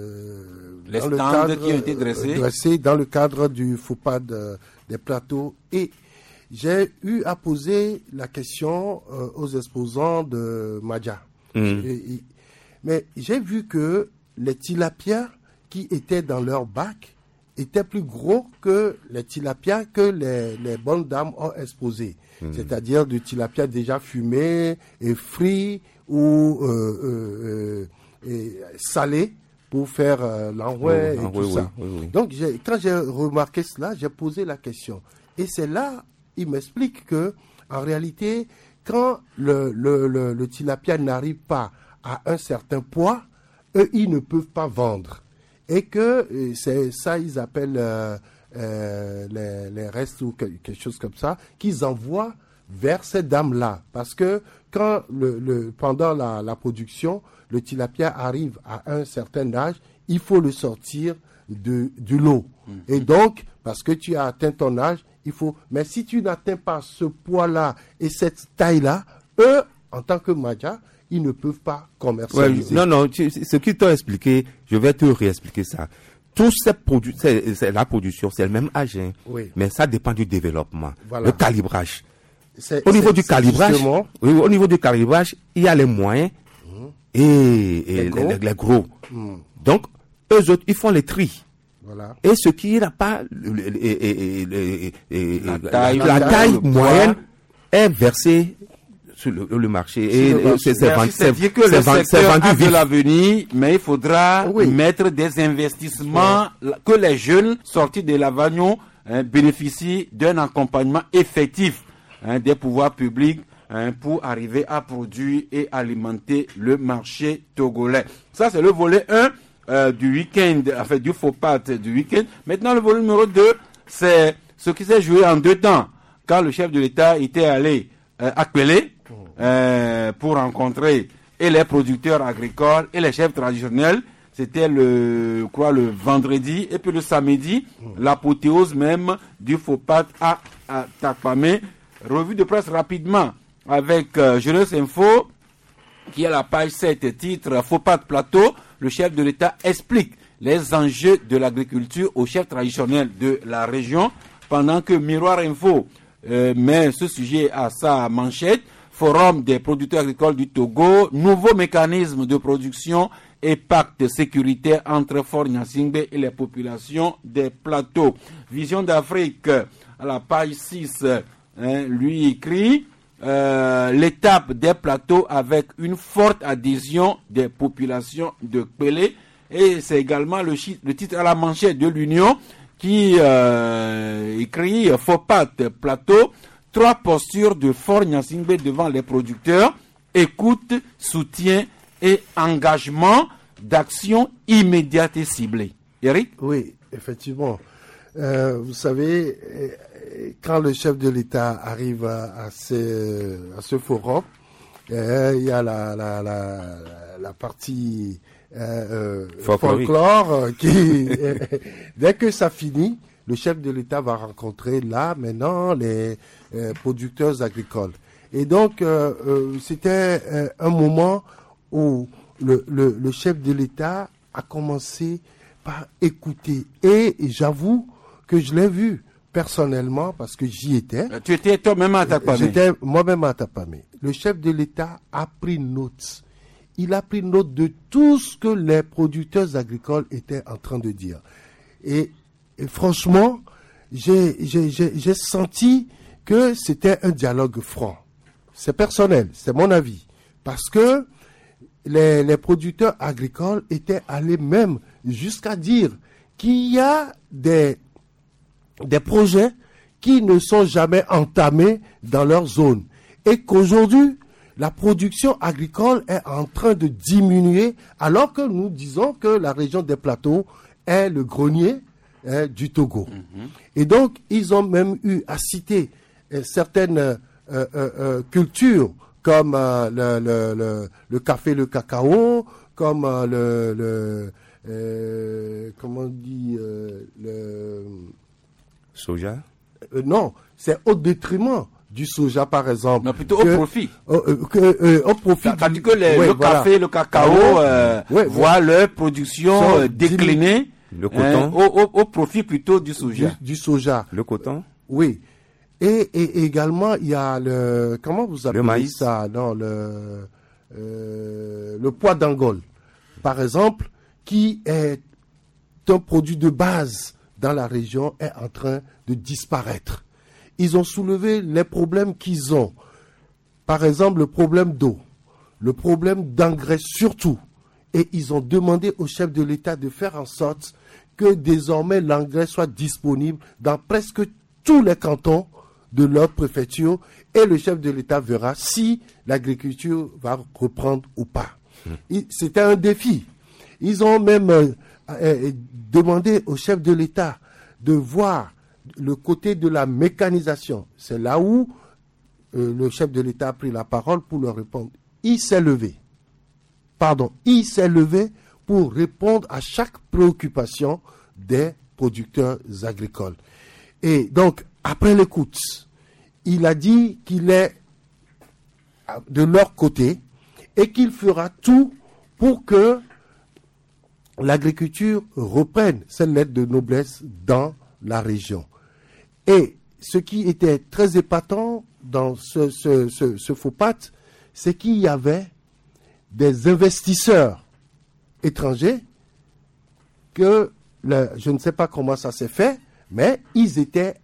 des- Les dans le stands cadre, qui ont été dressés. euh, dressés dans le cadre du FOPAD euh, des plateaux. Et j'ai eu à poser la question euh, aux exposants de Madja. Mm. Et- et- mais j'ai vu que les tilapias qui étaient dans leur bac étaient plus gros que les tilapias que les, les bonnes dames ont exposés. C'est-à-dire du tilapia déjà fumé et frit ou euh, euh, euh, et salé pour faire euh, l'enrouet Oh, et ah, tout oui, ça. oui, oui, oui. Donc j'ai- quand j'ai remarqué cela, j'ai posé la question. Et c'est là, il m'explique que en réalité, quand le, le, le, le tilapia n'arrive pas à un certain poids, eux, ils ne peuvent pas vendre. Et que euh, c'est ça, ils appellent euh, euh, les, les restes ou que- quelque chose comme ça, qu'ils envoient vers ces dames-là. Parce que quand le, le, pendant la, la production, le tilapia arrive à un certain âge, il faut le sortir de, du lot. Et donc, parce que tu as atteint ton âge, il faut... Mais si tu n'atteins pas ce poids-là et cette taille-là, eux, en tant que Madja, ils ne peuvent pas Ouais, commercialiser. non, non, tu- ce qu'ils t'ont expliqué, je vais te réexpliquer ça. Tous ces produits, c'est, c'est la production, c'est le même âge, hein. Oui. Mais ça dépend du développement, Voilà. le calibrage. C'est- Au niveau c'est- du c'est calibrage, justement- oui, au niveau du calibrage, il y a les moyens et, et Les les, gros. les- les gros. Hmm. Donc, eux autres, ils font les tri. Voilà. Et ce qui n'a pas le- le- le- et- et- et- et- La la, taille, la le taille poids. moyenne est versée sur le, le marché. Et, le et marché. c'est, c'est Merci, vendu, c'est, c'est-à-dire que c'est le vendu- c'est secteur vendu a de vif. l'avenir, mais il faudra Oui. mettre des investissements la- que les jeunes sortis de l'Avagnon hein, bénéficient d'un accompagnement effectif hein, des pouvoirs publics hein, pour arriver à produire et alimenter le marché togolais. Ça, c'est le volet un euh, du week-end, enfin du FOPAD du week-end. Maintenant, le volet numéro deux, c'est ce qui s'est joué en deux temps. Quand le chef de l'État était allé euh, à Pelé, euh, pour rencontrer et les producteurs agricoles et les chefs traditionnels. C'était le, quoi, le vendredi et puis le samedi, l'apothéose même du FOPAD à, à Tapamé. Revue de presse rapidement avec euh, Jeunesse Info, qui est la page sept, titre FOPAD Plateau. Le chef de l'État explique les enjeux de l'agriculture aux chefs traditionnels de la région, pendant que Miroir Info euh, met ce sujet à sa manchette. Forum des producteurs agricoles du Togo, nouveau mécanisme de production et pacte sécuritaire entre Fort Gnassingbé et les populations des plateaux. Vision d'Afrique, à la page six, hein, lui écrit euh, l'étape des plateaux avec une forte adhésion des populations de Pelé. Et c'est également le, chi- le titre à la manchette de l'Union qui euh, écrit FOPAD Plateau. Trois postures de Fort Gnassingbé devant les producteurs, écoute, soutien et engagement d'action immédiate et ciblée. Eric? Oui, effectivement. Euh, vous savez, euh, quand le chef de l'État arrive à, à, ce, à ce forum, euh, il y a la, la, la, la partie euh, euh, Folklorique. folklore euh, qui, euh, dès que ça finit, le chef de l'État va rencontrer là maintenant les euh, producteurs agricoles. Et donc, euh, euh, c'était euh, un moment où le, le, le chef de l'État a commencé par écouter. Et j'avoue que je l'ai vu personnellement parce que j'y étais. Tu étais toi-même à Tapamé. J'étais moi-même à Tapamé. Le chef de l'État a pris note. Il a pris note de tout ce que les producteurs agricoles étaient en train de dire. Et, et franchement, j'ai, j'ai, j'ai, j'ai senti que c'était un dialogue franc. C'est personnel, c'est mon avis. Parce que les, les producteurs agricoles étaient allés même jusqu'à dire qu'il y a des, des projets qui ne sont jamais entamés dans leur zone. Et qu'aujourd'hui, la production agricole est en train de diminuer alors que nous disons que la région des plateaux est le grenier hein, du Togo. Mm-hmm. Et donc, ils ont même eu à citer euh, certaines euh, euh, euh, cultures comme euh, le, le, le, le café, le cacao, comme euh, le, le euh, comment on dit euh, le Soja. euh, non, c'est au détriment du soja, par exemple. Non, plutôt que, au profit. euh, euh, que, euh, au profit. Quand du- que les- ouais, le voilà. café, le cacao euh, Ouais, voient leur production Sont euh, décliner Le coton. hein, au, au, au profit plutôt du du, soja. du soja. Le coton. Oui. Et, et également, il y a le, comment vous appelez maïs. ça? Non, le, euh, le pois d'Angole, par exemple, qui est un produit de base dans la région, est en train de disparaître. Ils ont soulevé les problèmes qu'ils ont. Par exemple, le problème d'eau, le problème d'engrais surtout. Et ils ont demandé au chef de l'État de faire en sorte que désormais l'engrais soit disponible dans presque tous les cantons de leur préfecture et le chef de l'État verra si l'agriculture va reprendre ou pas. Il- C'était un défi. Ils ont même euh, euh, demandé au chef de l'État de voir le côté de la mécanisation. C'est là où euh, le chef de l'État a pris la parole pour leur répondre. Il s'est levé. Pardon, il s'est levé pour répondre à chaque préoccupation des producteurs agricoles. Et donc, après l'écoute, il a dit qu'il est de leur côté et qu'il fera tout pour que l'agriculture reprenne ses lettres de noblesse dans la région. Et ce qui était très épatant dans ce, ce, ce, ce faux pacte, c'est qu'il y avait des investisseurs étrangers que le- je ne sais pas comment ça s'est fait, mais ils étaient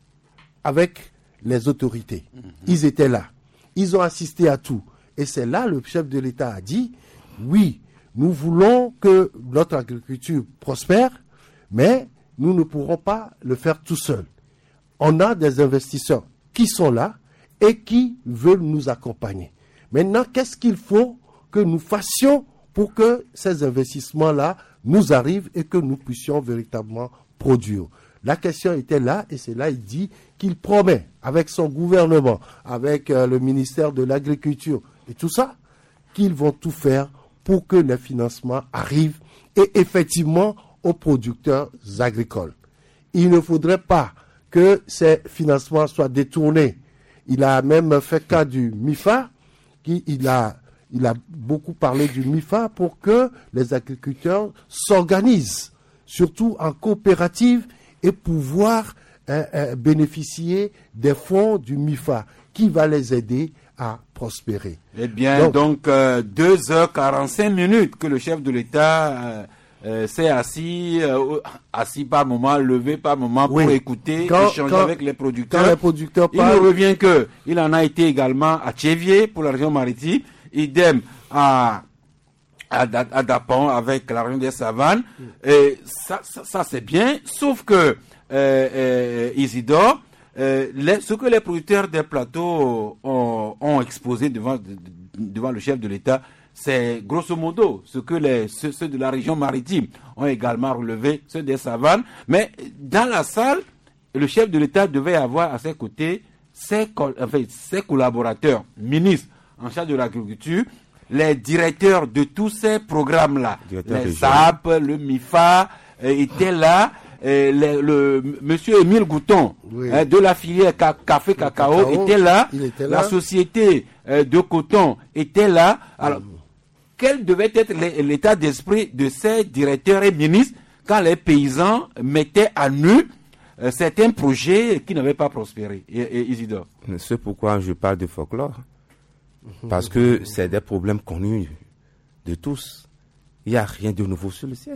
avec les autorités. Ils étaient là. Ils ont assisté à tout. Et c'est là le chef de l'État a dit, oui, nous voulons que notre agriculture prospère, mais nous ne pourrons pas le faire tout seul. On a des investisseurs qui sont là et qui veulent nous accompagner. Maintenant, qu'est-ce qu'il faut que nous fassions pour que ces investissements-là nous arrivent et que nous puissions véritablement produire? La question était là et c'est là il dit qu'il promet avec son gouvernement, avec euh, le ministère de l'Agriculture et tout ça, qu'ils vont tout faire pour que les financements arrivent et effectivement aux producteurs agricoles. Il ne faudrait pas que ces financements soient détournés. Il a même fait cas du M I F A, qui il a, il a beaucoup parlé du M I F A pour que les agriculteurs s'organisent, surtout en coopérative, et pouvoir euh, euh, bénéficier des fonds du M I F A qui va les aider à prospérer. Eh bien, Donc- donc, euh, deux heures quarante-cinq minutes que le chef de l'État euh, euh, s'est assis, euh, assis par moment, levé par moment pour Oui. écouter, Quand- échanger quand- avec les producteurs. Quand les producteurs Il nous parlent, revient que il en a été également à Tchévier pour la région maritime, idem à à, Da- à Dapon avec la région des savanes. Et ça, ça, ça, c'est bien, sauf que euh, euh, Isidore, euh, les- ce que les producteurs des plateaux ont, ont exposé devant de- de- devant le chef de l'État, c'est grosso modo ce que les ceux, ceux de la région maritime ont également relevé, ceux des savanes. Mais dans la salle, le chef de l'État devait avoir à ses côtés ses, col- enfin, ses collaborateurs, ministres en charge de l'agriculture, les directeurs de tous ces programmes-là, Directeur les régional. S A P, le M I F A, euh, étaient là. Euh, le, le- monsieur Émile Gouton, Oui. hein, de la filière ca- café cacao, cacao, était là. il était La là. société euh, de coton était là. Alors, quel devait être l'é- l'état d'esprit de ces directeurs et ministres quand les paysans mettaient à nu euh, certains projets qui n'avaient pas prospéré? Et, et Isidore. C'est pourquoi je parle de folklore. Parce que c'est des problèmes connus de tous. Il n'y a rien de nouveau sur le ciel.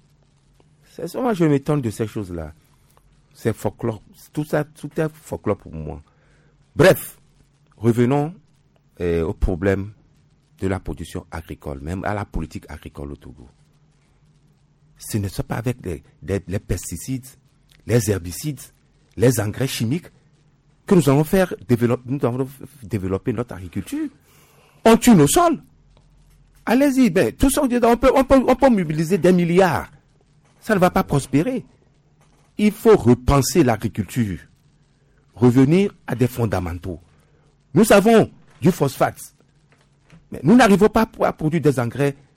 C'est ça, moi je m'étonne de ces choses-là. C'est folklore. Tout ça, tout est folklore pour moi. Bref, revenons euh, au problème de la production agricole, même à la politique agricole au Togo. Ce ne sont pas avec les, les- les pesticides, les herbicides, les engrais chimiques que nous allons faire développer, nous allons développer notre agriculture. On tue nos sols. Allez-y, ben, tout ça, on peut, on, peut, on peut mobiliser des milliards. Ça ne va pas prospérer. Il faut repenser l'agriculture. Revenir à des fondamentaux. Nous avons du phosphate. Mais nous n'arrivons pas à produire des engrais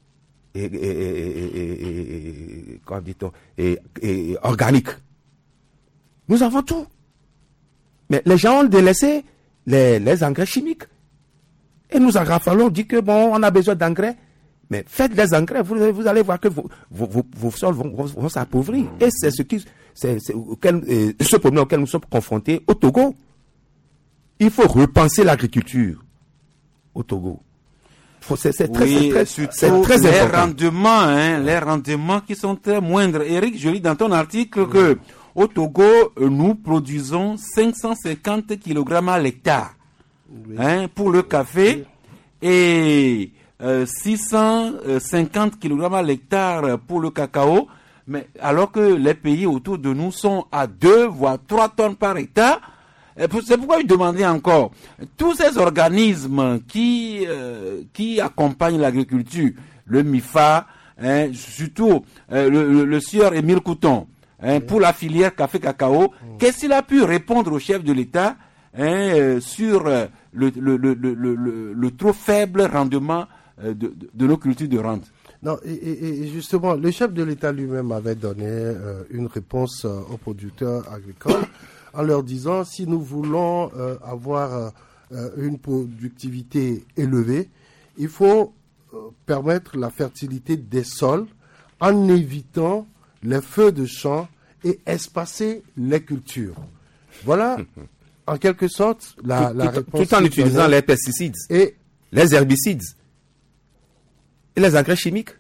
et, et, et, et, et, comment dit-on, et, et, et organique. Nous avons tout. Mais les gens ont délaissé les, les engrais chimiques. Et nous en rafalons, on dit que bon, on a besoin d'engrais. Mais faites des engrais, vous, vous allez voir que vos, vos, vos, vos sols vont, vont, vont s'appauvrir. Et c'est ce qui, c'est, c'est auquel, euh, ce problème auquel nous sommes confrontés au Togo. Il faut repenser l'agriculture au Togo. Faut, c'est, c'est très, oui, c'est très, c'est très les important. rendements, hein, les rendements qui sont très moindres. Eric, je lis dans ton article mmh. que au Togo, nous produisons cinq cent cinquante kilogrammes à l'hectare, oui. hein, pour le café oui. et euh, six cent cinquante kilogrammes à l'hectare pour le cacao. Mais alors que les pays autour de nous sont à deux voire trois tonnes par hectare. C'est pourquoi je demandais encore, tous ces organismes qui euh, qui accompagnent l'agriculture, le MIFA, hein, surtout euh, le, le, le sieur Émile Couton, hein, oui. pour la filière café-cacao, oui. qu'est-ce qu'il a pu répondre au chef de l'État hein, euh, sur euh, le, le, le, le, le, le trop faible rendement euh, de, de, de nos cultures de rente? Non, et, et, et justement, le chef de l'État lui-même avait donné euh, une réponse euh, aux producteurs agricoles en leur disant, si nous voulons euh, avoir euh, une productivité élevée, il faut euh, permettre la fertilité des sols en évitant les feux de champ et espacer les cultures. Voilà, en quelque sorte, la, tout, la tout, réponse. Tout en utilisant les pesticides, et les herbicides et les engrais chimiques.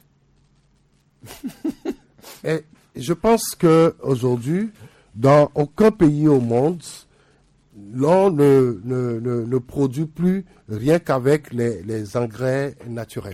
Et je pense que aujourd'hui, dans aucun pays au monde, l'on ne, ne, ne, ne produit plus rien qu'avec les, les engrais naturels.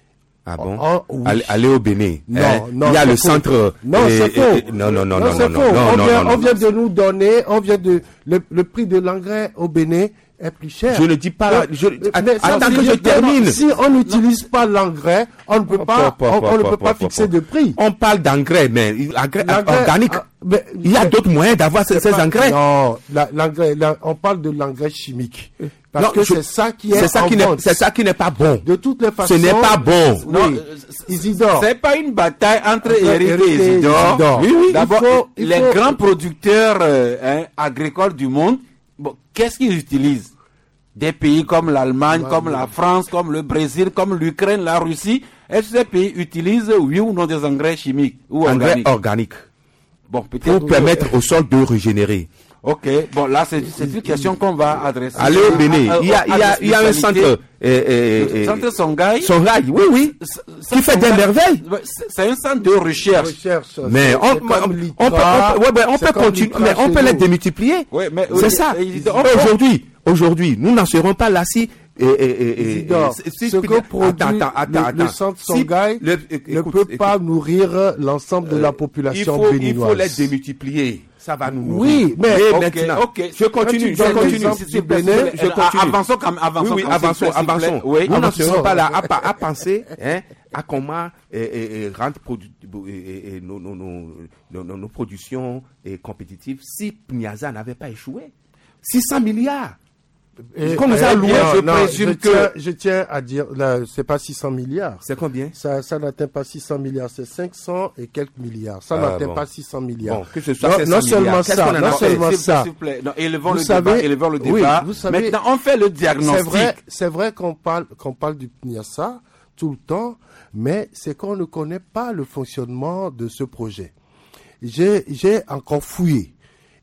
Ah bon? Oh, oui. allez, allez au Bénin. Non, hein? non, il y a le faux. centre. Non, et, c'est faux. Et, non, non, non, non, non, c'est non, faux. non, on, non, vient, non, on non. vient de nous donner, on vient de le, le prix de l'engrais au Bénin est plus cher. Je ne dis pas. Mais, je, mais attends si que je je termine. Si on n'utilise pas l'engrais, on ne peut Pop, pas, pop, on, pop, on ne pop, peut pas pop, fixer pop. de prix. On parle d'engrais, mais engrais organique. Ah, mais, il y a d'autres moyens d'avoir ces, ces pas, engrais. Non, la, l'engrais, la, on parle de l'engrais chimique. Parce non, que je, c'est ça qui est c'est ça en qui n'est, vente. c'est ça qui n'est pas bon. De toutes les façons. Ce n'est pas bon. Non, oui. Isidore. C'est pas une bataille entre Eric Eric et Isidore. Isidore. Oui, oui. D'abord, il faut, il les faut... grands producteurs euh, hein, agricoles du monde, bon, qu'est-ce qu'ils utilisent? Des pays comme l'Allemagne, Ouais, comme ouais. la France, comme le Brésil, comme l'Ukraine, la Russie. Est-ce que ces pays utilisent, oui ou non, des engrais chimiques ou Engrais organiques? organiques. Bon, peut-être. Pour permettre au sol de régénérer. Ok, bon, là, c'est, c'est une question qu'on va adresser. Allez au Bénin. Il y a, il y a, il y a un centre. Euh, le centre Songhai. Songhai, oui, oui. Qui fait des merveilles. C'est un centre de recherche. recherche Mais on, on, on peut, on peut, ouais, ouais, on peut continuer, mais on peut les démultiplier. Ouais, mais, c'est oui, ça. et, et, aujourd'hui, aujourd'hui, nous n'en serons pas là si. Et, et, et, et, si ce que produit attends, attends, attends, le, le centre Songhai si, le, écoute, ne peut écoute, pas écoute, nourrir l'ensemble de euh, la population il faut, béninoise. Il faut les démultiplier. Ça va nous nourrir. Oui, mais, mais okay, maintenant, okay. je continue, je continue. Je continue. Avançons, avançons. Oui, oui, avançons, avançons. Oui, nous n'en serons pas là à, à penser hein, à comment et, et, et rendre produ- et, et nos, nos, nos, nos, nos productions et compétitives si Pniaza n'avait pas échoué. six cents milliards. Et, Qu'on nous a loué, je non, présume je que tiens, je tiens à dire, là, c'est pas six cents milliards. C'est combien? Ça, ça n'atteint pas six cents milliards, c'est cinq cents et quelques milliards. Ça ah, n'atteint bon. pas six cents milliards. Bon, que ce soit non, non seulement ça, non seulement ça. S'il vous plaît, non, élevons vous le savez, débat, élevons le débat. Oui, vous savez, maintenant, on fait le diagnostic. C'est vrai, c'est vrai qu'on parle, qu'on parle du Pniassa tout le temps, mais c'est qu'on ne connaît pas le fonctionnement de ce projet. J'ai, j'ai encore fouillé.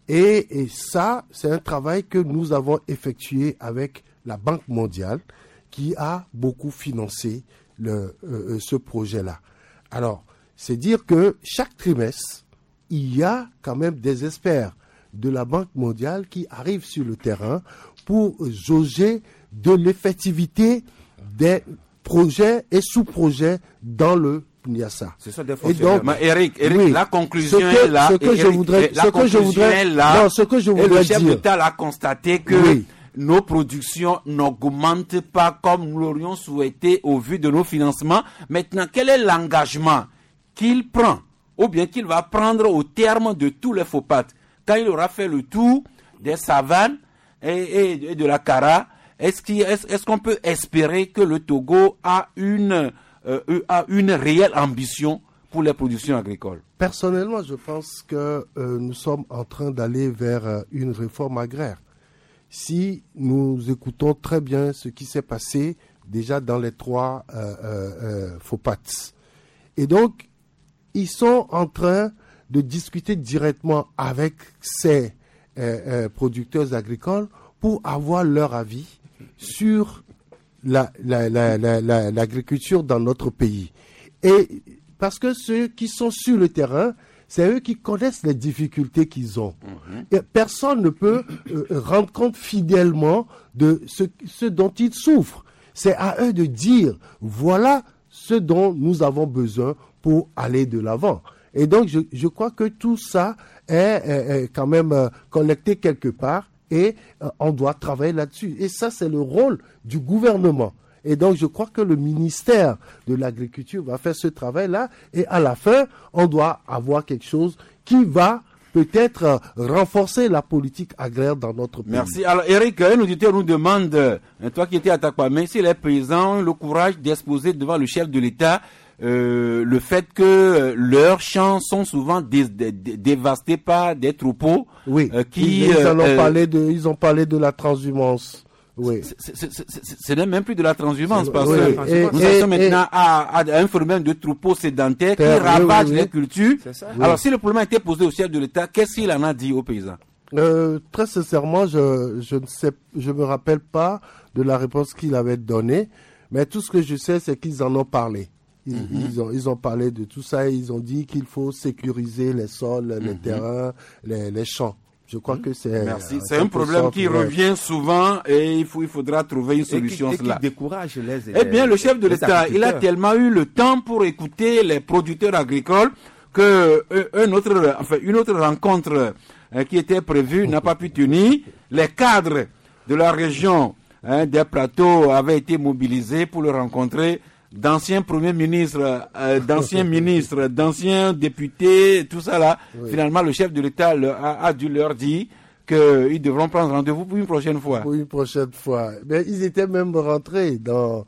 Et, et ça, c'est un travail que nous avons effectué avec la Banque mondiale qui a beaucoup financé le, euh, ce projet-là. Alors, c'est dire que chaque trimestre, il y a quand même des experts de la Banque mondiale qui arrivent sur le terrain pour jauger de l'effectivité des projets et sous-projets dans le Pniassa. C'est ça des fonctionnaires. Mais Eric, Eric, oui, la conclusion que, est là. Ce que Eric, je voudrais, la ce que je voudrais, est là. Non, ce que je voudrais et le chef dire. d'État a constaté que oui. nos productions n'augmentent pas comme nous l'aurions souhaité au vu de nos financements. Maintenant, quel est l'engagement qu'il prend ou bien qu'il va prendre au terme de tous les faux pas quand il aura fait le tour des savanes et, et, et de la Kara? Est-ce, qu'il, est, est-ce qu'on peut espérer que le Togo a une euh, a une réelle ambition pour les productions agricoles? Personnellement, je pense que euh, nous sommes en train d'aller vers euh, une réforme agraire. Si nous écoutons très bien ce qui s'est passé déjà dans les trois euh, euh, euh, FOPATS. Et donc, ils sont en train de discuter directement avec ces euh, euh, producteurs agricoles pour avoir leur avis sur la, la, la, la, la, l'agriculture dans notre pays. Et parce que ceux qui sont sur le terrain, c'est eux qui connaissent les difficultés qu'ils ont. Mmh. Et personne ne peut euh, rendre compte fidèlement de ce, ce dont ils souffrent. C'est à eux de dire, voilà ce dont nous avons besoin pour aller de l'avant. Et donc, je, je crois que tout ça est, est, est quand même euh, collecté quelque part et euh, on doit travailler là-dessus. Et ça, c'est le rôle du gouvernement. Et donc, je crois que le ministère de l'Agriculture va faire ce travail-là. Et à la fin, on doit avoir quelque chose qui va peut-être euh, renforcer la politique agraire dans notre pays. Merci. Alors, Eric, un auditeur nous demande, euh, toi qui étais à Takwame, si les paysans ont le courage d'exposer devant le chef de l'État euh, le fait que euh, leurs champs sont souvent dé- dé- dé- dévastés par des troupeaux. Oui, euh, qui, ils, ils, en ont euh, parlé de, ils ont parlé de la transhumance. Oui. C'est, c'est, c'est, c'est, ce n'est même plus de la transhumance parce oui, que et, nous et, sommes et, maintenant à, à un phénomène de troupeaux sédentaires qui oui, ravagent oui, oui. les cultures. Oui. Alors, si le problème a été posé au chef de l'État, qu'est-ce qu'il en a dit aux paysans? Euh, très sincèrement, je, je ne sais, je me rappelle pas de la réponse qu'il avait donnée, mais tout ce que je sais, c'est qu'ils en ont parlé. Ils, mm-hmm. ils, ont, ils ont parlé de tout ça et ils ont dit qu'il faut sécuriser les sols, mm-hmm. les terrains, les, les champs. Je crois mm-hmm. que c'est... Merci. C'est un problème sorte, qui ouais. revient souvent et il, faut, il faudra trouver une solution. Et qui, et qui décourage les... Eh bien, le chef de l'État, il a tellement eu le temps pour écouter les producteurs agricoles que euh, un autre, enfin, une autre rencontre euh, qui était prévue n'a pas pu tenir. Les cadres de la région hein, des plateaux avaient été mobilisés pour le rencontrer. D'anciens premiers ministres, euh, d'anciens ministres, d'anciens députés, tout ça là. Oui. Finalement, le chef de l'État a, a dû leur dire qu'ils devront prendre rendez-vous pour une prochaine fois. Pour une prochaine fois. Mais ils étaient même rentrés dans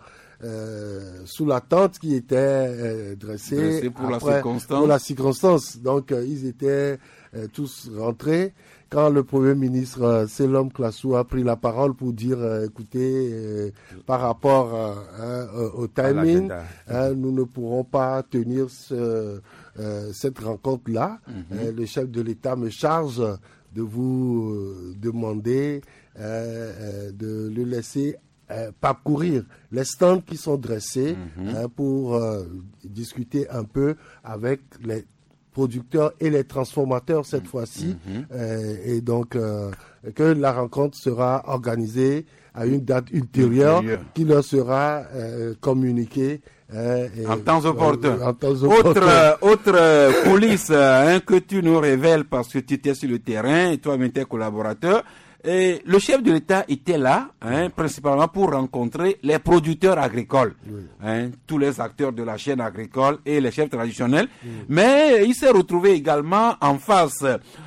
euh, sous la tente qui était euh, dressée, dressée pour, après, la circonstance. pour la circonstance. Donc, euh, ils étaient euh, tous rentrés. Quand le Premier ministre euh, Selom Klasu a pris la parole pour dire, euh, écoutez, euh, par rapport euh, hein, au timing, hein, nous ne pourrons pas tenir ce, euh, cette rencontre-là. Mm-hmm. Euh, le chef de l'État me charge de vous euh, demander euh, euh, de le laisser euh, parcourir les stands qui sont dressés mm-hmm. hein, pour euh, discuter un peu avec les producteurs et les transformateurs cette fois-ci mm-hmm. euh, et donc euh, que la rencontre sera organisée à une date ultérieure Ultérieur. qui leur sera euh, communiquée euh, et, en temps opportun. Euh, en temps opportun. Autre, euh, autre euh, police hein, que tu nous révèles parce que tu étais sur le terrain et toi-même tes collaborateurs. Et le chef de l'État était là, hein, principalement pour rencontrer les producteurs agricoles, oui. hein, tous les acteurs de la chaîne agricole et les chefs traditionnels. Oui. Mais il s'est retrouvé également en face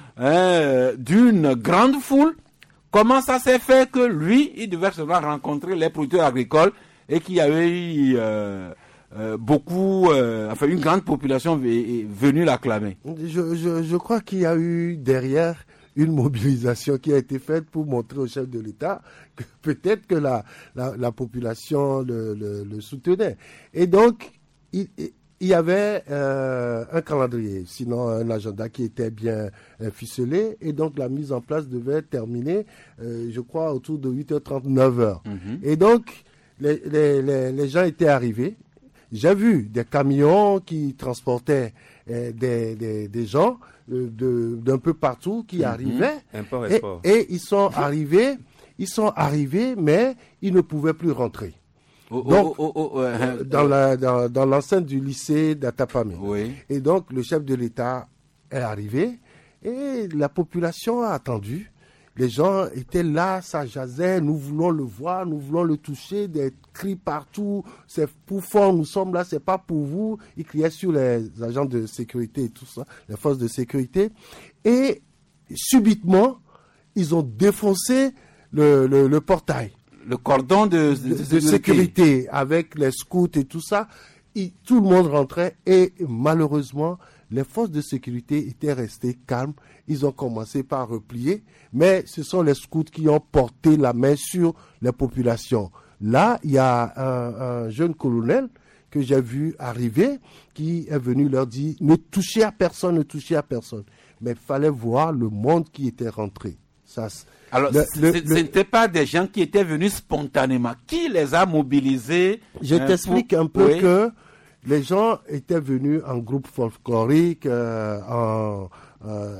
hein, d'une grande foule. Comment ça s'est fait que lui, il devait seulement rencontrer les producteurs agricoles et qu'il y avait eu euh, euh, beaucoup, euh, enfin une grande population v- venue l'acclamer? Je, je, je crois qu'il y a eu derrière une mobilisation qui a été faite pour montrer au chef de l'État que peut-être que la, la, la population le, le, le soutenait. Et donc, il, il y avait euh, un calendrier, sinon un agenda qui était bien euh, ficelé. Et donc, la mise en place devait terminer, euh, je crois, autour de huit heures trente, neuf heures. Mm-hmm. Et donc, les, les, les, les gens étaient arrivés. J'ai vu des camions qui transportaient euh, des, des, des gens de, de, d'un peu partout qui mmh. arrivaient. Import, et, et ils sont arrivés, ils sont arrivés, mais ils ne pouvaient plus rentrer. Oh, donc, oh, oh, oh, euh, dans, la, dans, dans l'enceinte du lycée d'Atapamé. Oui. Et donc, le chef de l'État est arrivé et la population a attendu. Les gens étaient là, ça jasait, nous voulons le voir, nous voulons le toucher, des cris partout, c'est pour fort, nous sommes là, c'est pas pour vous. Ils criaient sur les agents de sécurité et tout ça, les forces de sécurité. Et subitement, ils ont défoncé le, le, le portail. Le cordon de, de, de, de sécurité avec les scouts et tout ça. il, tout le monde rentrait et malheureusement, les forces de sécurité étaient restées calmes. Ils ont commencé par replier, mais ce sont les scouts qui ont porté la main sur les populations. Là, il y a un, un jeune colonel que j'ai vu arriver qui est venu leur dire « Ne touchez à personne, ne touchez à personne ». Mais il fallait voir le monde qui était rentré. Ça, Alors, le, le, le, ce n'étaient pas des gens qui étaient venus spontanément. Qui les a mobilisés? Je euh, t'explique pour... un peu oui. que les gens étaient venus en groupe folklorique, euh, en, euh,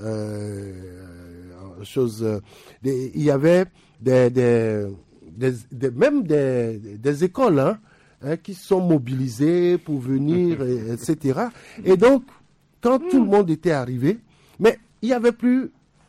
euh, en choses. Euh, des, il y avait des, des, des, des même des, des écoles hein, hein, qui sont mobilisées pour venir, et, et cetera. Et donc, quand tout le monde était arrivé, mais il n'y avait plus.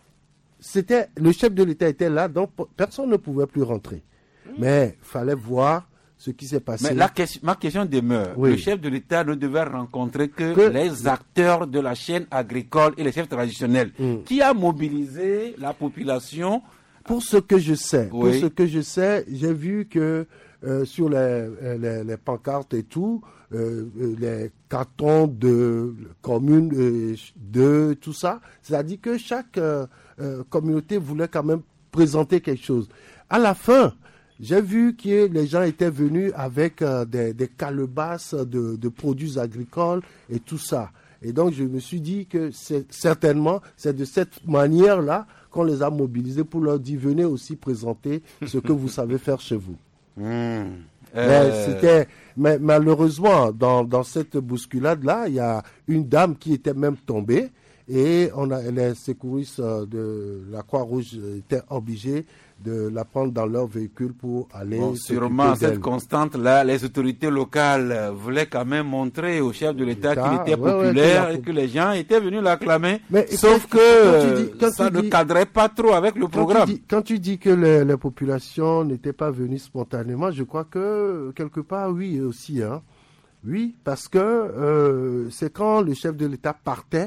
C'était le chef de l'État était là, donc personne ne pouvait plus rentrer. Mais il fallait voir ce qui s'est passé. Mais la question, ma question demeure. Oui. Le chef de l'État ne devait rencontrer que, que les acteurs de la chaîne agricole et les chefs traditionnels. Mm. Qui a mobilisé la population? Pour ce que je sais, oui. pour ce que je sais, j'ai vu que euh, sur les, les, les pancartes et tout, euh, les cartons de communes, euh, de tout ça, c'est-à-dire que chaque euh, euh, communauté voulait quand même présenter quelque chose. À la fin, j'ai vu que les gens étaient venus avec euh, des, des calebasses de, de produits agricoles et tout ça. Et donc, je me suis dit que c'est, certainement, c'est de cette manière-là qu'on les a mobilisés pour leur dire, venez aussi présenter ce que vous savez faire chez vous. Mmh. Euh... Mais, c'était, mais malheureusement, dans, dans cette bousculade-là, il y a une dame qui était même tombée. Et on a, les secouristes de la Croix-Rouge étaient obligés de la prendre dans leur véhicule pour aller. Bon, sûrement, cette constante-là, les autorités locales voulaient quand même montrer au chef de l'État qu'il était ouais, populaire ouais, et que les gens étaient venus l'acclamer. Mais sauf que dis, ça ne dis, cadrait pas trop avec le programme. Quand tu dis, quand tu dis que les, les populations n'étaient pas venues spontanément, je crois que quelque part, oui aussi. Hein. Oui, parce que euh, c'est quand le chef de l'État partait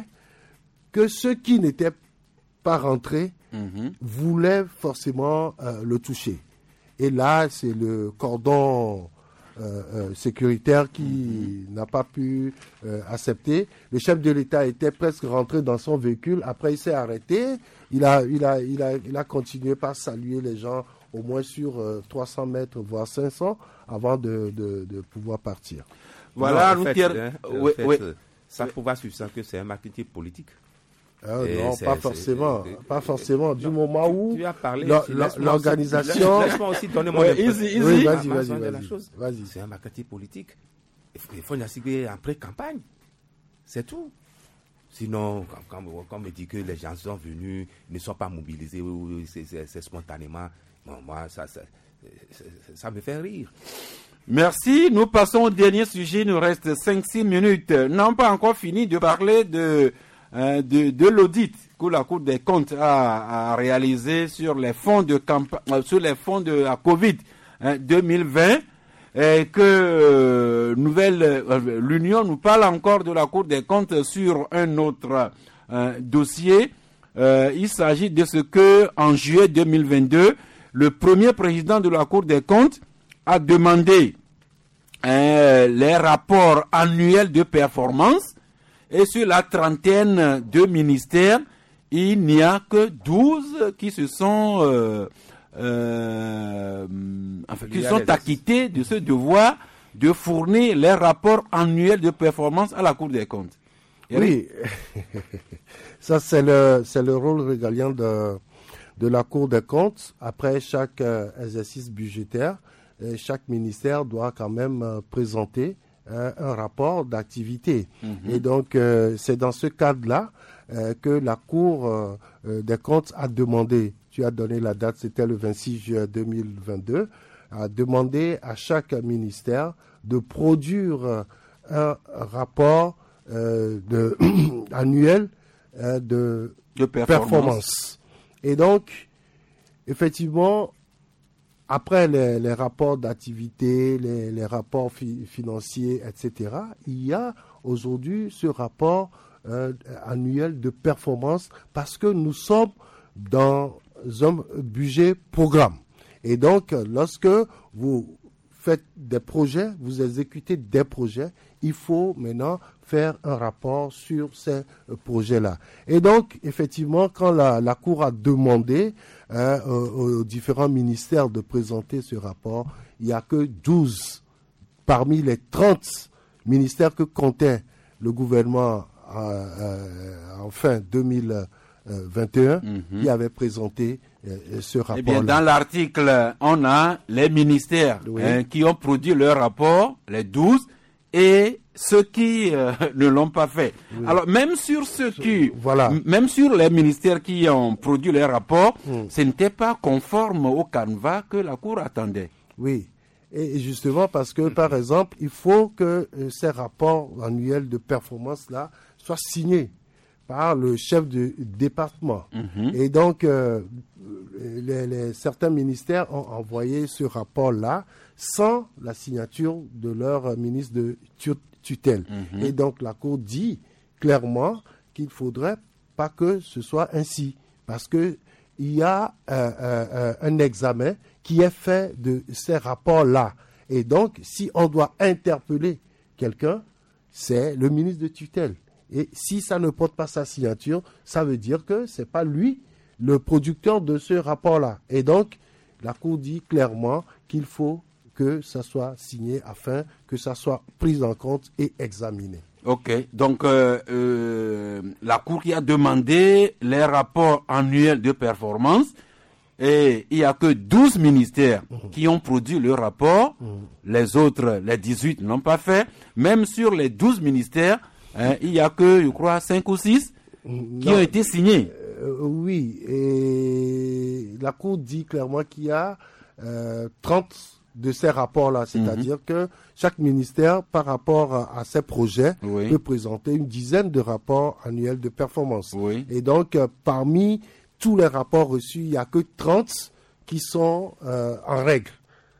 que ceux qui n'étaient pas rentrés mmh. voulaient forcément euh, le toucher. Et là, c'est le cordon euh, euh, sécuritaire qui mmh. n'a pas pu euh, accepter. Le chef de l'État était presque rentré dans son véhicule. Après, il s'est arrêté. Il a, il a, il a, il a continué par saluer les gens au moins sur euh, trois cents mètres, voire cinq cents, avant de, de, de pouvoir partir. Voilà, non, en fait, hein, oui, en fait, oui. Ça oui. prouve sur ça que c'est un marketing politique. Ah, non, pas forcément, c'est, c'est, pas forcément. Du non, moment où tu as parlé, la, la, l'organisation. Laisse-moi aussi donner mon ouais, easy, easy. Oui, vas-y, vas-y, vas-y, la chose. vas-y. C'est un marketing politique. Il faut y en pré-campagne. C'est tout. Sinon, quand, quand, quand on me dit que les gens sont venus, ne sont pas mobilisés, c'est, c'est, c'est spontanément, bon, moi, ça, ça, ça, ça me fait rire. Merci. Nous passons au dernier sujet. Il nous reste cinq six minutes. Non, pas encore fini de parler de. Euh, de, de l'audit que la Cour des comptes a, a réalisé sur les fonds de campagne, euh, sur les fonds de la Covid hein, deux mille vingt, et que euh, nouvelle, euh, l'Union nous parle encore de la Cour des comptes sur un autre euh, dossier. Euh, il s'agit de ce que en juillet deux mille vingt-deux, le premier président de la Cour des comptes a demandé euh, les rapports annuels de performance. Et sur la trentaine de ministères, il n'y a que douze qui se sont, euh, euh, enfin, qui sont acquittés de ce devoir de fournir les rapports annuels de performance à la Cour des comptes. Eric? Oui, ça c'est le, c'est le rôle régalien de, de la Cour des comptes. Après chaque euh, exercice budgétaire, et chaque ministère doit quand même euh, présenter un rapport d'activité. Mmh. Et donc, euh, c'est dans ce cadre-là euh, que la Cour euh, des comptes a demandé, tu as donné la date, c'était le vingt-six juillet deux mille vingt-deux, a demandé à chaque ministère de produire un rapport euh, de, annuel euh, de, de performance. performance. Et donc, effectivement, après les, les rapports d'activité, les, les rapports fi- financiers, et cetera, il y a aujourd'hui ce rapport euh, annuel de performance parce que nous sommes dans un budget programme. Et donc, lorsque vous faites des projets, vous exécutez des projets, il faut maintenant faire un rapport sur ces euh, projets-là. Et donc, effectivement, quand la, la Cour a demandé hein, aux, aux différents ministères de présenter ce rapport, il n'y a que douze parmi les trente ministères que comptait le gouvernement euh, euh, en fin deux mille vingt et un, mm-hmm. qui avait présenté euh, ce rapport-là. Eh bien, dans l'article, on a les ministères oui. hein, qui ont produit leur rapport, les douze, et ceux qui euh, ne l'ont pas fait. Oui. Alors, même sur ceux qui, voilà. même sur les ministères qui ont produit leur rapport, mm. ce n'était pas conforme au canevas que la Cour attendait. Oui. Et justement parce que, par exemple, il faut que euh, ces rapports annuels de performance-là soient signés par le chef de département. Mm-hmm. Et donc, euh, les, les, certains ministères ont envoyé ce rapport-là sans la signature de leur ministre de tutelle. Mm-hmm. Et donc, la Cour dit clairement qu'il ne faudrait pas que ce soit ainsi. Parce que il y a euh, euh, un examen qui est fait de ces rapports-là. Et donc, si on doit interpeller quelqu'un, c'est le ministre de tutelle. Et si ça ne porte pas sa signature, ça veut dire que ce n'est pas lui le producteur de ce rapport-là. Et donc, la Cour dit clairement qu'il faut que ça soit signé afin que ça soit pris en compte et examiné. Ok, donc euh, euh, la Cour qui a demandé les rapports annuels de performance, et il n'y a que douze ministères mmh. qui ont produit le rapport, mmh. les autres, les dix-huit, n'ont pas fait. Même sur les douze ministères, hein, il n'y a que, je crois, cinq ou six mmh. qui non. ont été signés. Euh, oui, et la Cour dit clairement qu'il y a euh, trente de ces rapports-là, c'est-à-dire mm-hmm. que chaque ministère, par rapport à, à ses projets, oui. peut présenter une dizaine de rapports annuels de performance. Oui. Et donc, euh, parmi tous les rapports reçus, il n'y a que trente qui sont euh, en règle.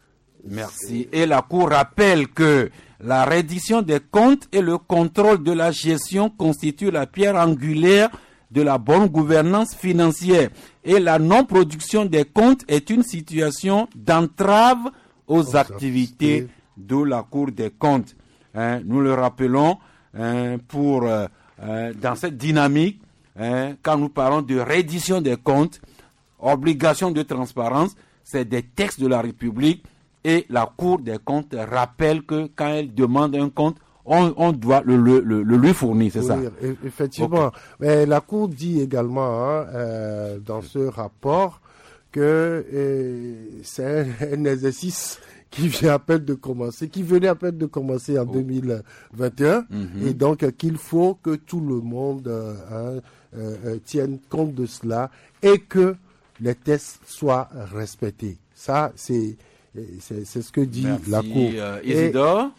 Merci. Et la Cour rappelle que la reddition des comptes et le contrôle de la gestion constituent la pierre angulaire de la bonne gouvernance financière. Et la non-production des comptes est une situation d'entrave aux activités de la Cour des comptes. Hein, nous le rappelons hein, pour euh, euh, dans cette dynamique, hein, quand nous parlons de reddition des comptes, obligation de transparence, c'est des textes de la République et la Cour des comptes rappelle que quand elle demande un compte, on, on doit le, le, le, le lui fournir, c'est oui, ça? Effectivement. Okay. Mais la Cour dit également hein, euh, dans ce rapport que euh, c'est un, un exercice qui vient à peine de commencer, qui venait à peine de commencer en oh. deux mille vingt et un, mm-hmm. et donc euh, qu'il faut que tout le monde euh, hein, euh, tienne compte de cela et que les tests soient respectés. Ça, c'est c'est, c'est ce que dit Merci, la Cour. Euh, Isidore.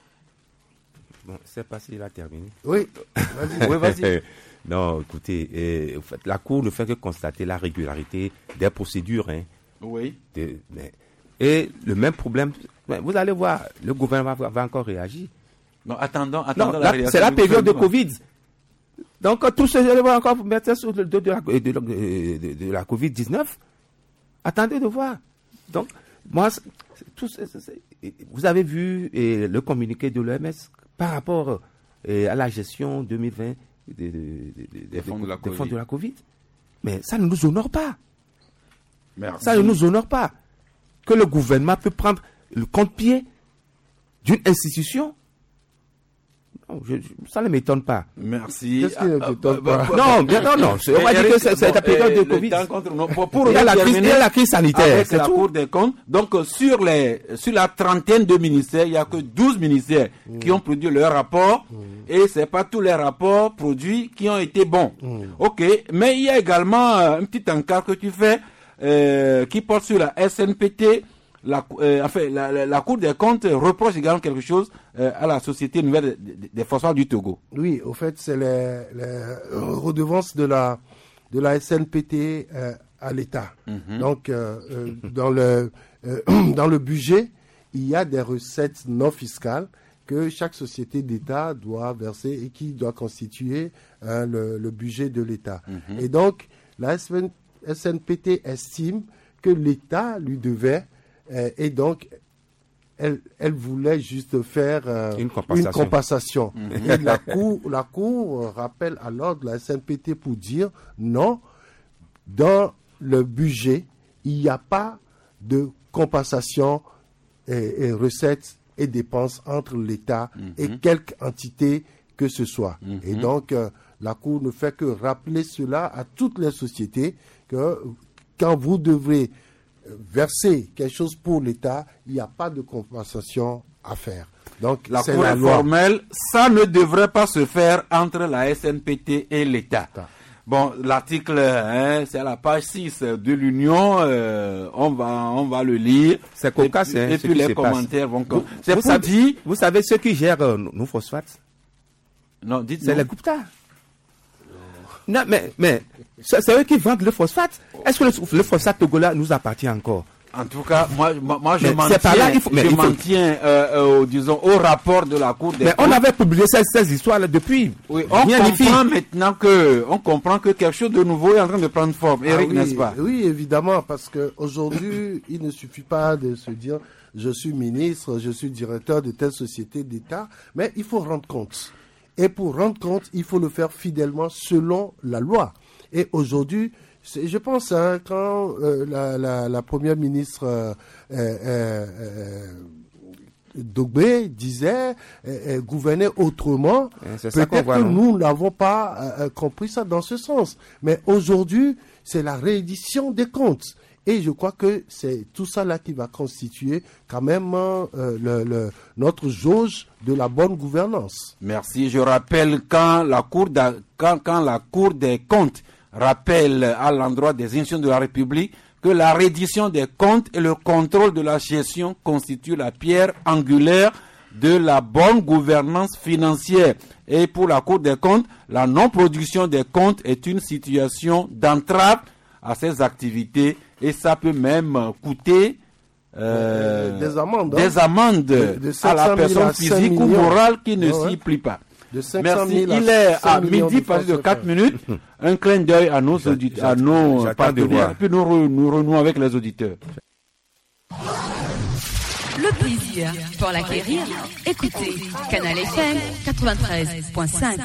Bon, c'est pas s'il a terminé. Oui, vas-y. oui, vas-y. Non, écoutez, euh, la Cour ne fait que constater la régularité des procédures. Hein, oui. De, mais, et le même problème, vous allez voir, le gouvernement va, va encore réagir. Non, attendons, attendons. Non, la la, c'est la période de Covid. Donc, tous ces éléments encore mettre sur le dos de la, de, de, de, de la covid dix-neuf. Attendez de voir. Donc, moi, tout, c'est, c'est, vous avez vu et, le communiqué de l'O M S par rapport et, à la gestion deux mille vingt des, des, des, des, fonds, de la des fonds de la Covid. Mais ça ne nous honore pas. Merci. Ça ne nous honore pas. Que le gouvernement peut prendre le contre-pied d'une institution. Non, je, je, ça ne m'étonne pas. Merci. Qu'est-ce qui ne t'étonne pas? Non, bien, non, non. On va dire que c'est, c'est la période de Covid. Pour, pour il, y a la crise, il y a la crise sanitaire. Avec c'est la tout. Cour des comptes. Donc, sur les, sur la trentaine de ministères, il n'y a que douze ministères mmh. qui ont produit leur rapport. Mmh. Et c'est pas tous les rapports produits qui ont été bons. Mmh. OK. Mais il y a également un petit encart que tu fais, euh, qui porte sur la S N P T. La, euh, enfin, la, la, la Cour des comptes reproche également quelque chose euh, à la Société nouvelle des, des phosphates du Togo. Oui, au fait, c'est les, les redevances de la, de la S N P T euh, à l'État. Mm-hmm. Donc, euh, euh, dans, le, euh, dans le budget, il y a des recettes non fiscales que chaque société d'État doit verser et qui doit constituer hein, le, le budget de l'État. Mm-hmm. Et donc, la S N P T estime que l'État lui devait Euh, et donc elle, elle voulait juste faire euh, une compensation. Une compensation. Mmh. Et la Cour, la Cour euh, rappelle alors de la S N P T pour dire non, dans le budget, il n'y a pas de compensation et, et recettes et dépenses entre l'État mmh. et quelque entité que ce soit. Mmh. Et donc, euh, la Cour ne fait que rappeler cela à toutes les sociétés que quand vous devrez verser quelque chose pour l'État, il n'y a pas de compensation à faire. Donc, la c'est Cour la est loi. formelle, ça ne devrait pas se faire entre la S N P T et l'État. Bon, l'article, hein, c'est à la page six de l'Union, euh, on va on va le lire. C'est cocasse, et, hein, et puis les commentaires vont... Vous, c'est vous pour savez, dire... Vous savez ceux qui gèrent euh, nos phosphates? Non, dites C'est les Gupta. Non, mais, mais c'est, c'est eux qui vendent le phosphate. Est-ce que le, le phosphate togolais nous appartient encore? En tout cas, moi, moi, moi je mais maintiens, là, il faut, mais je il faut... maintiens euh, euh, disons, au rapport de la Cour des mais comptes. On avait publié ces, ces histoires-là depuis. Oui, on Bien comprend maintenant que, on comprend que quelque chose de nouveau est en train de prendre forme. Ah Eric, oui, n'est-ce pas? Oui, évidemment, parce qu'aujourd'hui, il ne suffit pas de se dire je suis ministre, je suis directeur de telle société d'État, mais il faut rendre compte. Et pour rendre compte, il faut le faire fidèlement selon la loi. Et aujourd'hui, c'est, je pense, hein, quand euh, la, la, la première ministre euh, euh, euh, Dogbé disait euh, gouverner autrement, c'est ça peut-être qu'on voit, que non? nous n'avons pas euh, compris ça dans ce sens. Mais aujourd'hui, c'est la réédition des comptes. Et je crois que c'est tout ça là qui va constituer quand même euh, le, le, notre jauge de la bonne gouvernance. Merci. Je rappelle quand la Cour, quand, quand la Cour des comptes rappelle à l'endroit des institutions de la République que la reddition des comptes et le contrôle de la gestion constituent la pierre angulaire de la bonne gouvernance financière. Et pour la Cour des comptes, la non-production des comptes est une situation d'entrave à ces activités et ça peut même coûter euh, des amendes, des hein, amendes de, de à la personne physique ou morale qui ne ouais, s'y plie pas. De Merci. Il est à midi passé de quatre minutes. Un clin d'œil à nos auditeurs, à nos partenaires, puis nous, re, nous renouons avec les auditeurs. Le plaisir pour l'acquérir. Écoutez Canal F M quatre-vingt-treize virgule cinq.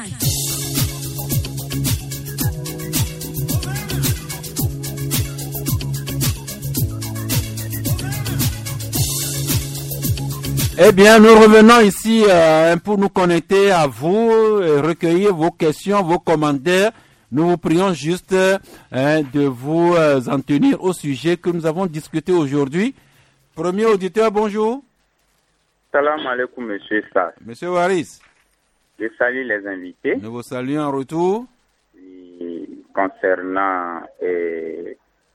Eh bien, nous revenons ici euh, pour nous connecter à vous, et recueillir vos questions, vos commentaires. Nous vous prions juste euh, de vous euh, en tenir au sujet que nous avons discuté aujourd'hui. Premier auditeur, bonjour. Salam alaikum, monsieur Stas. Monsieur Waris. Je salue les invités. Nous vous saluons en retour. Et concernant euh,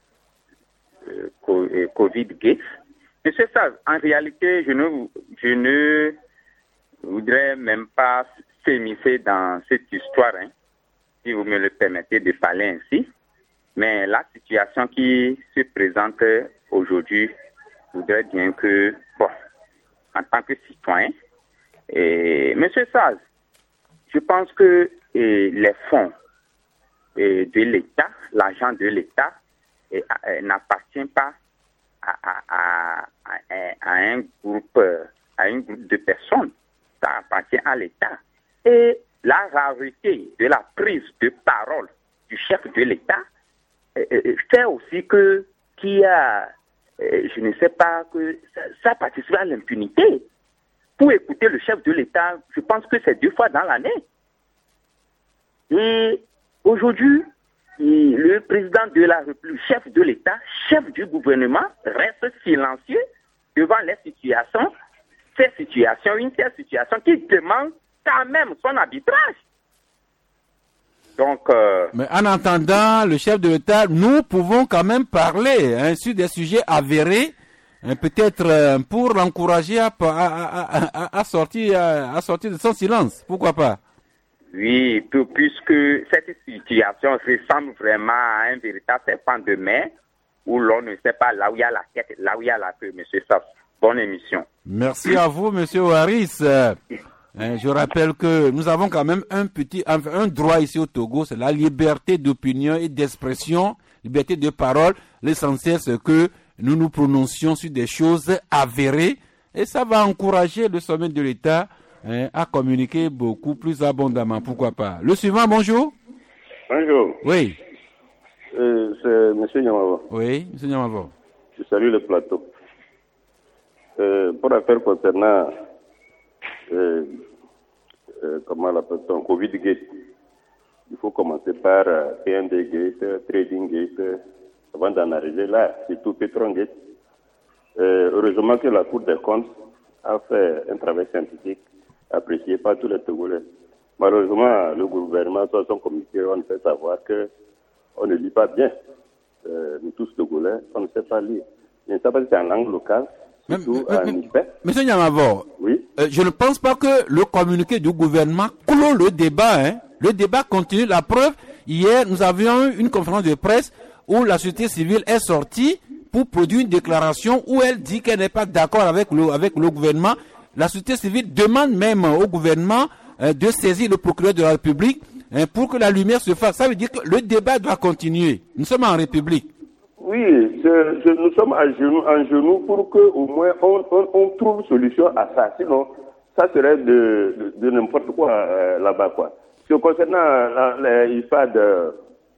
euh, Covid-Gates. Monsieur Saz, en réalité, je ne, je ne voudrais même pas s'émisser dans cette histoire, hein, si vous me le permettez de parler ainsi. Mais la situation qui se présente aujourd'hui, je voudrais bien que, bon, en tant que citoyen, et, Monsieur Saz, je pense que et, les fonds et, de l'État, l'argent de l'État, et, et, n'appartient pas À, à, à, à un groupe à un groupe de personnes, ça appartient à l'État. Et la rareté de la prise de parole du chef de l'État euh, fait aussi que qu'il y a, euh, je ne sais pas, que ça, ça participe à l'impunité. Pour écouter le chef de l'État, je pense que c'est deux fois dans l'année. Et aujourd'hui, le président de la République, chef de l'État, chef du gouvernement, reste silencieux devant les situations, ces situations, une telle situation qui demande quand même son arbitrage. Donc, euh, mais en attendant le chef de l'État, nous pouvons quand même parler hein, sur des sujets avérés, hein, peut-être euh, pour l'encourager à, à, à, à, à, sortir, à, à sortir de son silence. Pourquoi pas? Oui, puisque cette situation ressemble vraiment à un véritable serpent de mer où l'on ne sait pas là où il y a la tête, là où il y a la queue, monsieur Saf. Bonne émission. Merci à vous, monsieur Waris. Euh, je rappelle que nous avons quand même un petit, un, un droit ici au Togo, c'est la liberté d'opinion et d'expression, liberté de parole. L'essentiel, c'est que nous nous prononcions sur des choses avérées, Et ça va encourager le sommet de l'État hein, à communiquer beaucoup plus abondamment. Pourquoi pas. Le suivant, bonjour. Bonjour. Oui. Euh, c'est M. Nyamavo. Oui, M. Nyamavo. Je salue le plateau. Euh, pour l'affaire concernant euh, euh, comment l'appelle-t-on, Covid Gate, il faut commencer par euh, P N D Gate, Trading Gate, euh, avant d'en arriver là, c'est tout Petron Gate. Euh, heureusement que la Cour des comptes a fait un travail scientifique apprécié par tous les Togolais. Malheureusement, le gouvernement, soit son comité, on fait savoir que on ne lit pas bien. Euh, nous tous Togolais, on ne sait pas lire. Je ne sais pas si c'est en langue locale, surtout mais, en mais, Nipé. Monsieur Nyamavo, oui? euh, je ne pense pas que le communiqué du gouvernement clôt le débat. Hein. Le débat continue. La preuve, hier, nous avions eu une conférence de presse où la société civile est sortie pour produire une déclaration où elle dit qu'elle n'est pas d'accord avec le, avec le gouvernement. La société civile demande même au gouvernement euh, de saisir le procureur de la République hein, pour que la lumière se fasse. Ça veut dire que le débat doit continuer. Nous sommes en République. Oui, je, je, nous sommes à genoux, en genoux pour qu'au moins on, on, on trouve solution à ça. Sinon, ça serait de, de, de n'importe quoi euh, là-bas, quoi. Ce concernant la, les I F A D euh,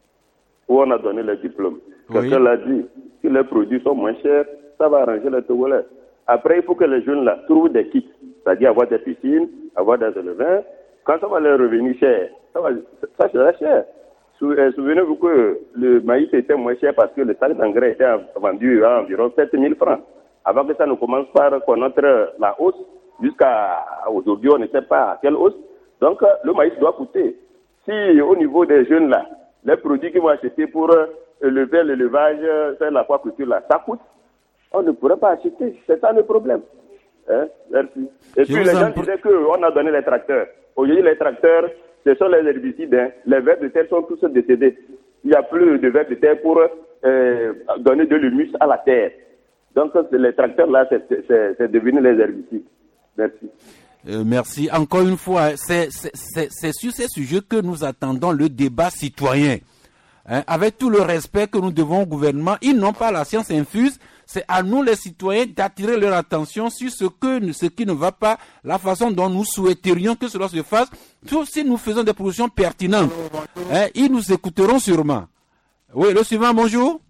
où on a donné les diplômes, oui. Quelqu'un l'a dit, si les produits sont moins chers, ça va arranger les Togolais. Après, il faut que les jeunes là trouvent des kits, c'est-à-dire avoir des piscines, avoir des éleveurs. Quand ça va leur revenir cher, ça, va, ça sera cher. Souvenez-vous que le maïs était moins cher parce que le sac d'engrais était vendu à environ sept mille francs. Avant que ça ne commence par connaître la hausse, jusqu'à aujourd'hui, on ne sait pas à quelle hausse. Donc, le maïs doit coûter. Si au niveau des jeunes là, les produits qu'ils vont acheter pour élever l'élevage, faire l'aquaculture là, ça coûte, on ne pourrait pas acheter. C'est ça le problème. Hein? Merci. Et Je puis les gens pr... disaient qu'on a donné les tracteurs. Aujourd'hui, les tracteurs, ce sont les herbicides. Hein. Les vers de terre sont tous décédés. Il n'y a plus de vers de terre pour euh, donner de l'humus à la terre. Donc, les tracteurs là, c'est, c'est, c'est devenu les herbicides. Merci. Euh, merci. Encore une fois, c'est, c'est, c'est, c'est sur ces sujets que nous attendons le débat citoyen. Hein, avec tout le respect que nous devons au gouvernement, ils n'ont pas la science infuse. C'est à nous les citoyens d'attirer leur attention sur ce, que, ce qui ne va pas, la façon dont nous souhaiterions que cela se fasse. Sauf si nous faisons des propositions pertinentes. Hein, ils nous écouteront sûrement. Oui, le suivant, bonjour.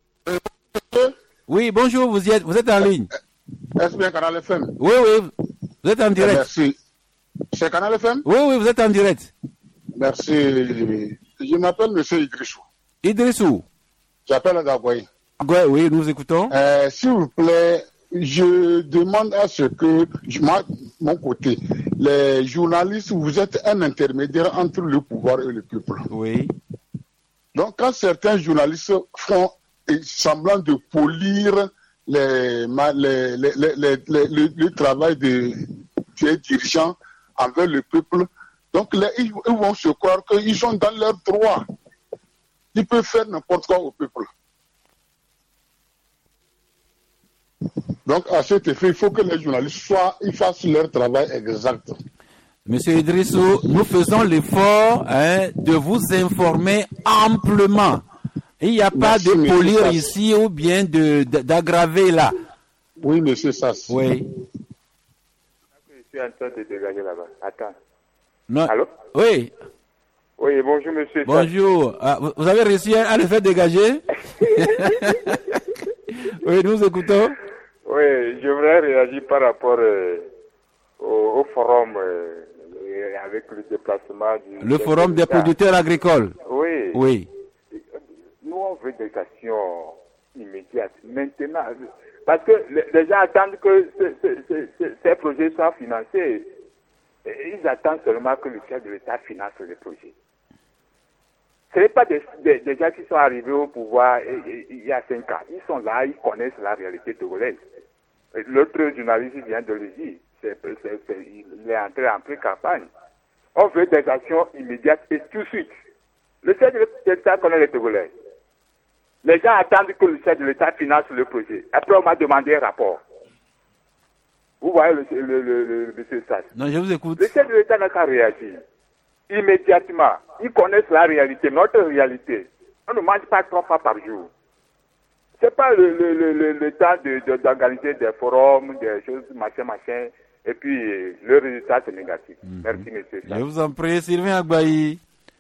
Oui, bonjour, vous, y êtes, vous êtes en ligne. Est-ce bien Canal F M? Oui, oui, vous êtes en direct. Merci. C'est Canal F M? Oui, oui, vous êtes en direct. Merci. Je m'appelle M. Idrissou. Idrissou. J'appelle à Gagouaï. Ouais, oui, nous écoutons. Euh, s'il vous plaît, je demande à ce que, moi, mon côté, les journalistes, vous êtes un intermédiaire entre le pouvoir et le peuple. Oui. Donc, quand certains journalistes font semblant de polir les, les, les, les, les, les, le, le travail de, des dirigeants envers le peuple, donc les, ils, ils vont se croire qu'ils sont dans leurs droits. Ils peuvent faire n'importe quoi au peuple. Donc, à cet effet, il faut que les journalistes soient, ils fassent leur travail exact. Monsieur Idrissou, nous faisons l'effort hein, de vous informer amplement. Il n'y a pas Merci, de polir Sass. Ici ou bien de, de, d'aggraver là. Oui, monsieur Sass. Oui. Je suis en train de dégager là-bas. Attends. Non. Allô? Oui. Oui, bonjour, monsieur. Bonjour. Ah, vous avez réussi à le faire dégager? Oui, nous écoutons. Oui, je voudrais réagir par rapport euh, au, au forum euh, avec le déplacement du... Le forum des producteurs agricoles. Oui. Oui. Nous, on veut des actions immédiates, maintenant. Parce que les gens attendent que ce, ce, ce, ce, ces projets soient financés. Ils attendent seulement que le chef de l'État finance les projets. Ce n'est pas des, des, des gens qui sont arrivés au pouvoir et, et, il y a cinq ans. Ils sont là, ils connaissent la réalité togolaise. L'autre journaliste vient de le dire. C'est, c'est, c'est, il est entré en pré-campagne. On veut des actions immédiates et tout de suite. Le chef de l'État connaît les Togolais. Les gens attendent que le chef de l'État finance le projet. Après, on m'a demandé un rapport. Vous voyez le, le, le, le monsieur Sass. Non, je vous écoute. Le chef de l'État n'a qu'à réagir. Immédiatement. Ils connaissent la réalité, notre réalité. On ne mange pas trois fois par jour. c'est pas le, le, le, le, le temps de, de, d'organiser des forums, des choses, machin, machin, et puis le résultat c'est négatif. Mm-hmm. Merci, monsieur. Je vous en prie, Sylvain Agbaï.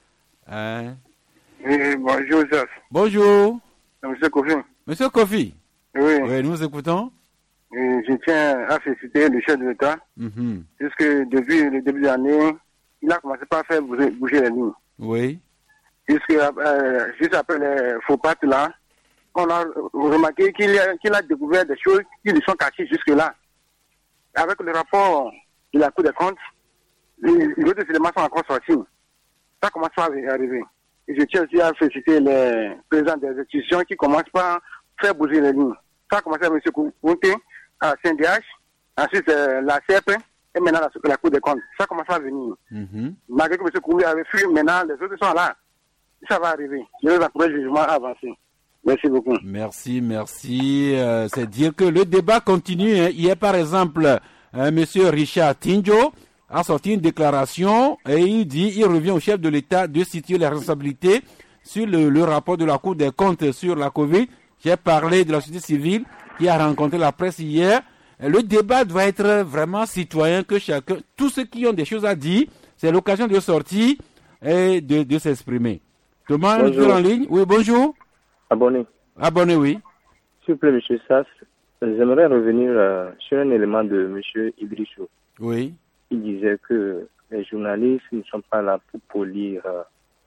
Hein? Oui, bonjour, Joseph. Bonjour. Monsieur Kofi. Monsieur Kofi. Oui. Oui, nous écoutons. Et je tiens à féliciter le chef de l'État, mm-hmm. puisque depuis le début de l'année, il a commencé par faire bouger, bouger les lignes. Oui. Puisque euh, juste après les faux pas là, on a remarqué qu'il a, qu'il a découvert des choses qui lui sont cachées jusque-là. Avec le rapport de la Cour des comptes, les, les autres éléments sont encore sortis. Ça commence à arriver. Et je tiens aussi à féliciter les présidents des institutions qui commencent par faire bouger les lignes. Ça a commencé avec M. Kounté, à C N D H, ensuite euh, la C F P et maintenant la, la Cour des comptes. Ça commence à venir. Mm-hmm. Malgré que M. Kounté avait fui, maintenant les autres sont là. Ça va arriver. Je vais encourager le jugement à avancer. Merci beaucoup. Merci, merci. Euh, c'est dire que le débat continue. Hein. Hier, par exemple, euh, M. Richard Tinjo a sorti une déclaration et il dit il revient au chef de l'État de situer les responsabilités sur le, le rapport de la Cour des comptes sur la Covid. J'ai parlé de la société civile qui a rencontré la presse hier. Le débat doit être vraiment citoyen, que chacun, tous ceux qui ont des choses à dire, c'est l'occasion de sortir et de, de s'exprimer. Thomas, nous sommes en ligne. Oui, bonjour. Abonné. Abonné, oui. S'il vous plaît, M. Sass, j'aimerais revenir euh, sur un élément de M. Idrissou. Oui. Il disait que les journalistes ne sont pas là pour polir euh,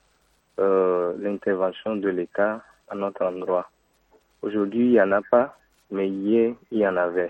euh, l'intervention de l'État à notre endroit. Aujourd'hui, il n'y en a pas, mais hier, il y en avait.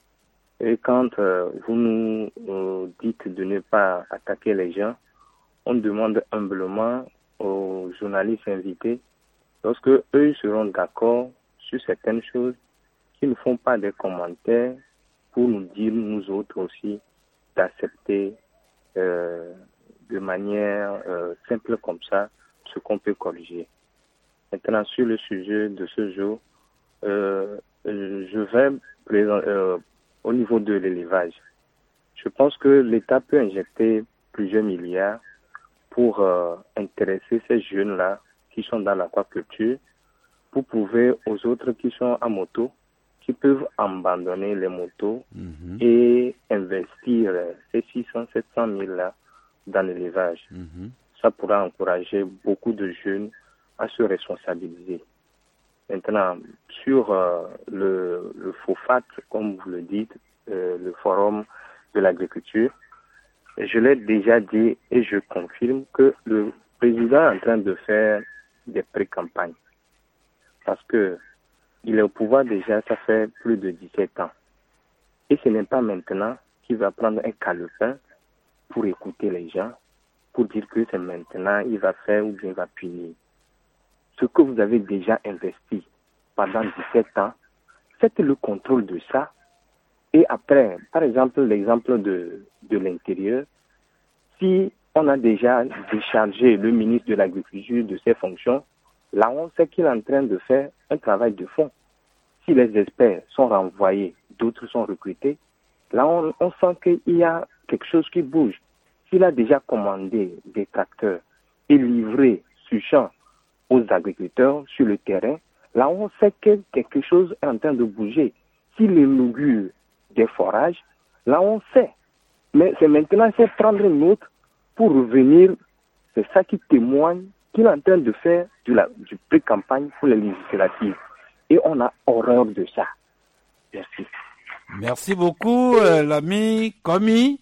Et quand euh, vous nous euh, dites de ne pas attaquer les gens, on demande humblement aux journalistes invités, lorsque eux seront d'accord sur certaines choses, qu'ils ne font pas des commentaires pour nous dire, nous autres aussi, d'accepter euh, de manière euh, simple comme ça ce qu'on peut corriger. Maintenant, sur le sujet de ce jour, euh, je vais présenter, euh, au niveau de l'élevage. Je pense que l'État peut injecter plusieurs milliards pour euh, intéresser ces jeunes-là qui sont dans l'aquaculture, pour prouver aux autres qui sont à moto, qui peuvent abandonner les motos mm-hmm. et investir ces six cents, sept cent mille là dans l'élevage. Mm-hmm. Ça pourra encourager beaucoup de jeunes à se responsabiliser. Maintenant, sur euh, le, le FOFAT, comme vous le dites, euh, le Forum de l'agriculture, je l'ai déjà dit et je confirme que le président est en train de faire des pré-campagnes. Parce que il est au pouvoir déjà, ça fait plus de dix-sept ans. Et ce n'est pas maintenant qu'il va prendre un calepin pour écouter les gens, pour dire que c'est maintenant il va faire ou bien il va punir. Ce que vous avez déjà investi pendant dix-sept ans, faites le contrôle de ça. Et après, par exemple, l'exemple de, de l'intérieur, si on a déjà déchargé le ministre de l'Agriculture de ses fonctions, là on sait qu'il est en train de faire un travail de fond. Si les experts sont renvoyés, d'autres sont recrutés, là on, on sent qu'il y a quelque chose qui bouge. S'il a déjà commandé des tracteurs et livré sur champ aux agriculteurs sur le terrain, là on sait que quelque chose est en train de bouger. S'il inaugure des forages, là on sait. Mais c'est maintenant il faut prendre une autre pour revenir. C'est ça qui témoigne qu'il est en train de faire de la, du pré-campagne pour les législatives. Et on a horreur de ça. Merci. Merci beaucoup, euh, l'ami Komi.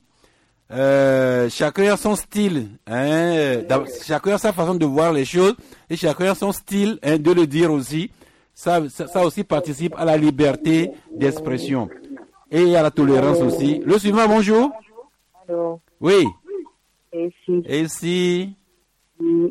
Euh, chacun a son style, hein, chacun a sa façon de voir les choses et chacun a son style hein, de le dire aussi. Ça, ça, ça aussi participe à la liberté d'expression et à la tolérance aussi. Le suivant, bonjour. Allô. Oui. Et si. Et si. Vous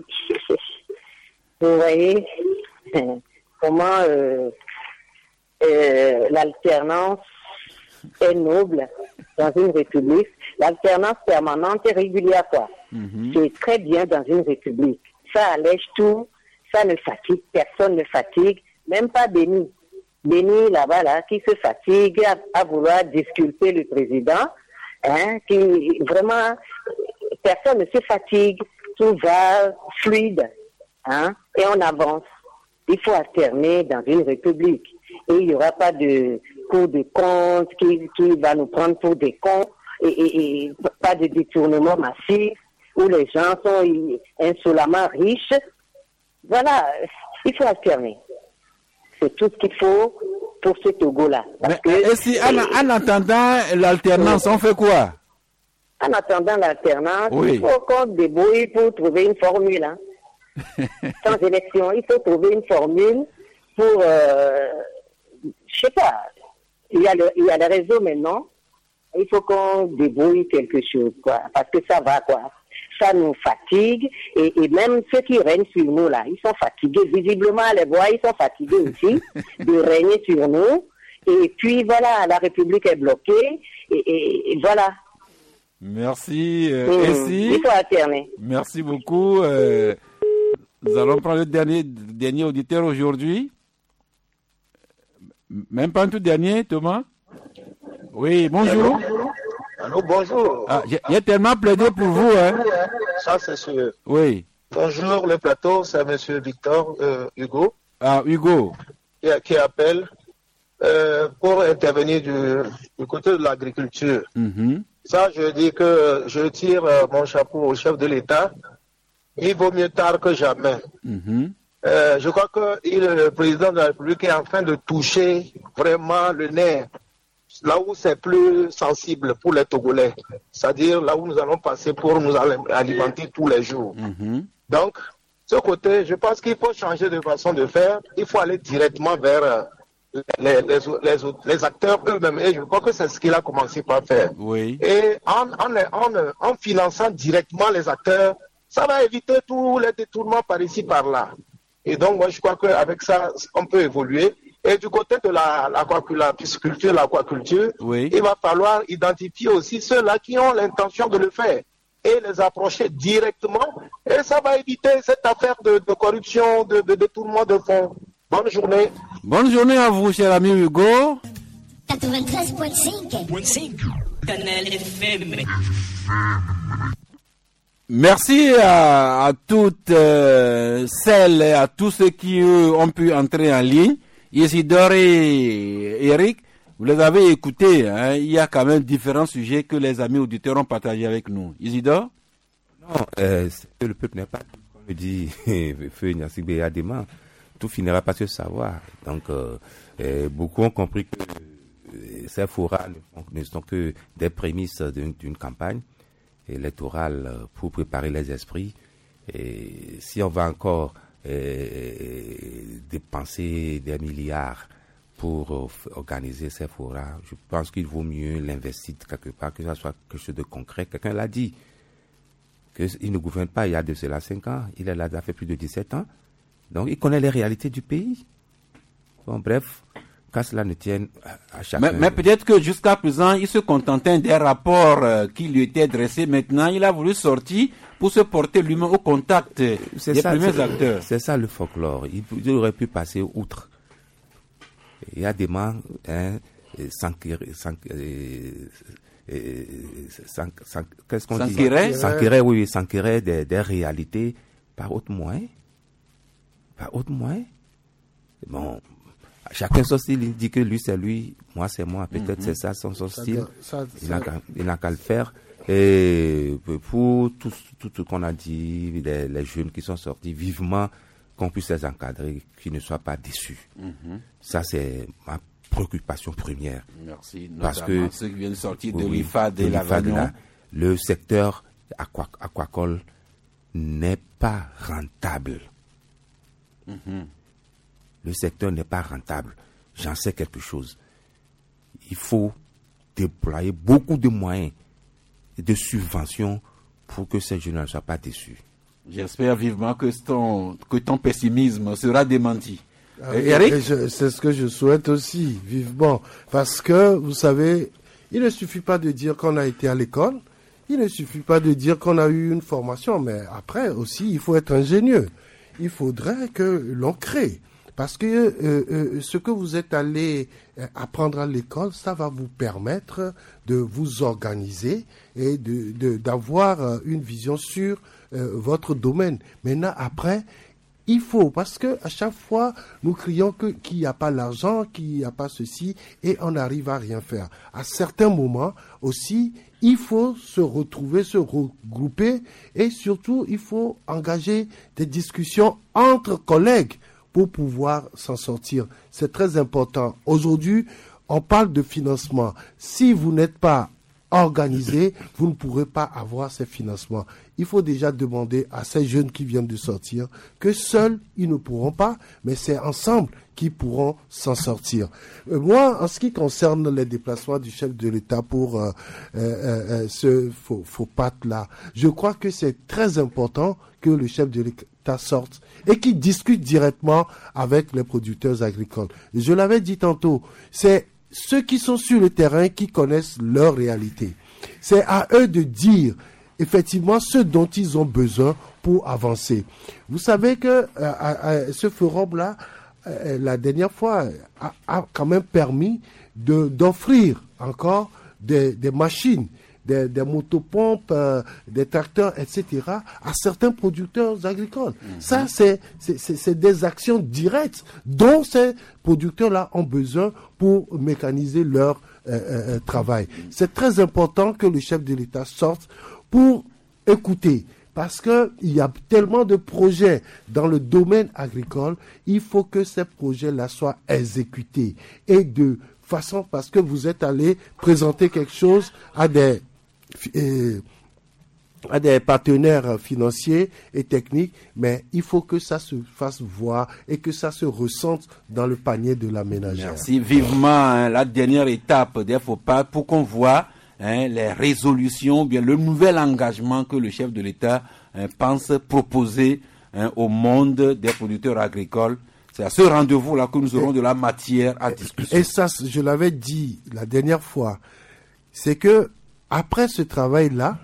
voyez comment euh, euh, l'alternance est noble dans une république. L'alternance permanente et régulière, quoi. Mm-hmm. C'est très bien dans une république. Ça allège tout, ça ne fatigue, personne ne fatigue, même pas Béni. Béni, là-bas, là, qui se fatigue à, à vouloir disculper le président, hein, qui vraiment, personne ne se fatigue, tout va fluide, hein, et on avance. Il faut alterner dans une république. et il n'y aura pas de cours de compte qui, qui va nous prendre pour des cons et, et, et pas de détournement massif où les gens sont insolemment riches. Voilà, il faut alterner. C'est tout ce qu'il faut pour ce Togo-là. Mais, que, et si, en, en attendant l'alternance, on fait quoi? En attendant l'alternance, oui. il faut qu'on se débrouille pour trouver une formule. Hein. Sans élection, il faut trouver une formule pour, euh, je sais pas, il y a le, il y a le réseau maintenant, il faut qu'on débrouille quelque chose, quoi, parce que ça va, quoi. Ça nous fatigue, et, et même ceux qui règnent sur nous, là, ils sont fatigués. Visiblement, les voix, ils sont fatigués aussi de régner sur nous. Et puis, voilà, la République est bloquée, et, et, et voilà. Merci. Euh, mmh, Essie. Il faut alterner. Merci beaucoup. Euh, nous allons prendre le dernier, dernier auditeur aujourd'hui. Même pas un tout dernier, Thomas? Oui, bonjour. Allô, bonjour. Ah, j'ai tellement plaidé pour vous, hein. Ça, c'est sûr. Oui. Bonjour, le plateau, c'est M. Victor euh, Hugo. Ah, Hugo. Qui, qui appelle euh, pour intervenir du, du côté de l'agriculture. Mm-hmm. Ça, je dis que je tire euh, mon chapeau au chef de l'État. Il vaut mieux tard que jamais. Mm-hmm. Euh, je crois que il, le président de la République est en train de toucher vraiment le nerf, là où c'est plus sensible pour les Togolais, c'est-à-dire là où nous allons passer pour nous alimenter tous les jours. Mm-hmm. Donc, ce côté, je pense qu'il faut changer de façon de faire. Il faut aller directement vers les, les, les, les acteurs eux-mêmes. Et je crois que c'est ce qu'il a commencé par faire. Oui. Et en, en, en, en finançant directement les acteurs, ça va éviter tous les détournements par ici, par là. Et donc, moi, je crois qu'avec ça, on peut évoluer. Et du côté de la, la, la pisciculture, l'aquaculture, oui. il va falloir identifier aussi ceux-là qui ont l'intention de le faire et les approcher directement. Et ça va éviter cette affaire de, de corruption, de, de détournement de fonds. Bonne journée. Bonne journée à vous, cher ami Hugo. quatre-vingt-treize virgule cinq. Canal F M. Merci à, à toutes euh, celles et à tous ceux qui eux, ont pu entrer en ligne. Isidore et Eric, vous les avez écoutés. Hein, il y a quand même différents sujets que les amis auditeurs ont partagés avec nous. Isidore? Non, euh, le peuple n'est pas, comme le dit Feu Nyasigbe Adema, tout finira par se savoir. Donc, euh, euh, beaucoup ont compris que euh, ces forats ne, ne sont que des prémices d'une, d'une campagne électorale pour préparer les esprits. Et si on va encore euh, dépenser des milliards pour euh, organiser ces forats, je pense qu'il vaut mieux l'investir quelque part, que ça soit quelque chose de concret. Quelqu'un l'a dit, qu'il ne gouverne pas il y a de cela cinq ans, il est là, ça fait plus de dix-sept ans, donc il connaît les réalités du pays. Bon, bref, qu'à cela ne tienne à chacun. Mais, mais peut-être que jusqu'à présent, il se contentait des rapports euh, qui lui étaient dressés. Maintenant, il a voulu sortir pour se porter lui-même au contact c'est des ça, premiers c'est, acteurs. C'est ça le folklore. Il, il aurait pu passer outre. Il y a des gens, hein, s'enquérir, qu'est-ce qu'on dit? S'enquérir, oui, s'enquérir des, des réalités par autre moyen. Par autre moyen. Bon, chacun son style, il dit que lui c'est lui, moi c'est moi, peut-être mm-hmm. c'est ça son, son style. Ça, ça, il n'a qu'à, il n'a qu'à le faire. Et pour tout, tout ce qu'on a dit, les, les jeunes qui sont sortis, vivement qu'on puisse les encadrer, qu'ils ne soient pas déçus. Mm-hmm. Ça, c'est ma préoccupation première. Merci. Parce que ceux qui viennent sortir de l'I F A D et la là, le secteur aqua, aquacole n'est pas rentable. Mm-hmm. Le secteur n'est pas rentable. J'en sais quelque chose. Il faut déployer beaucoup de moyens et de subventions pour que ces jeunes ne soient pas déçus. J'espère vivement que ton, que ton pessimisme sera démenti. Ah, et, Eric et je, c'est ce que je souhaite aussi, vivement. Parce que, vous savez, il ne suffit pas de dire qu'on a été à l'école, il ne suffit pas de dire qu'on a eu une formation, mais après aussi, il faut être ingénieux. Il faudrait que l'on crée. Parce que euh, euh, ce que vous êtes allé euh, apprendre à l'école, ça va vous permettre de vous organiser et de, de, d'avoir euh, une vision sur euh, votre domaine. Maintenant, après, il faut, parce que à chaque fois, nous crions que, qu'il n'y a pas l'argent, qu'il n'y a pas ceci, et on n'arrive à rien faire. À certains moments aussi, il faut se retrouver, se regrouper, et surtout, il faut engager des discussions entre collègues pour pouvoir s'en sortir. C'est très important. Aujourd'hui, on parle de financement. Si vous n'êtes pas organisé, vous ne pourrez pas avoir ces financements. Il faut déjà demander à ces jeunes qui viennent de sortir que seuls, ils ne pourront pas, mais c'est ensemble qu'ils pourront s'en sortir. Euh, moi, en ce qui concerne les déplacements du chef de l'État pour euh, euh, euh, ce faux, faux pacte-là, je crois que c'est très important que le chef de l'État sorte et qu'il discute directement avec les producteurs agricoles. Je l'avais dit tantôt, c'est ceux qui sont sur le terrain qui connaissent leur réalité. C'est à eux de dire effectivement ce dont ils ont besoin pour avancer. Vous savez que euh, à, à, ce forum-là, euh, la dernière fois, a, a quand même permis de, d'offrir encore des, des machines, des, des motopompes, euh, des tracteurs, et cetera, à certains producteurs agricoles. Mmh. Ça, c'est, c'est, c'est, c'est des actions directes dont ces producteurs-là ont besoin pour mécaniser leur euh, euh, travail. Mmh. C'est très important que le chef de l'État sorte pour écouter, parce qu'il y a tellement de projets dans le domaine agricole, il faut que ces projets-là soient exécutés. Et de façon, parce que vous êtes allé présenter quelque chose à des, euh, à des partenaires financiers et techniques, mais il faut que ça se fasse voir et que ça se ressente dans le panier de la ménagère. Merci. Vivement hein, la dernière étape des faux pas pour qu'on voit Hein, les résolutions, bien le nouvel engagement que le chef de l'État hein, pense proposer hein, au monde des producteurs agricoles. C'est à ce rendez-vous-là que nous aurons de la matière à discuter. Et ça, je l'avais dit la dernière fois, c'est que après ce travail-là,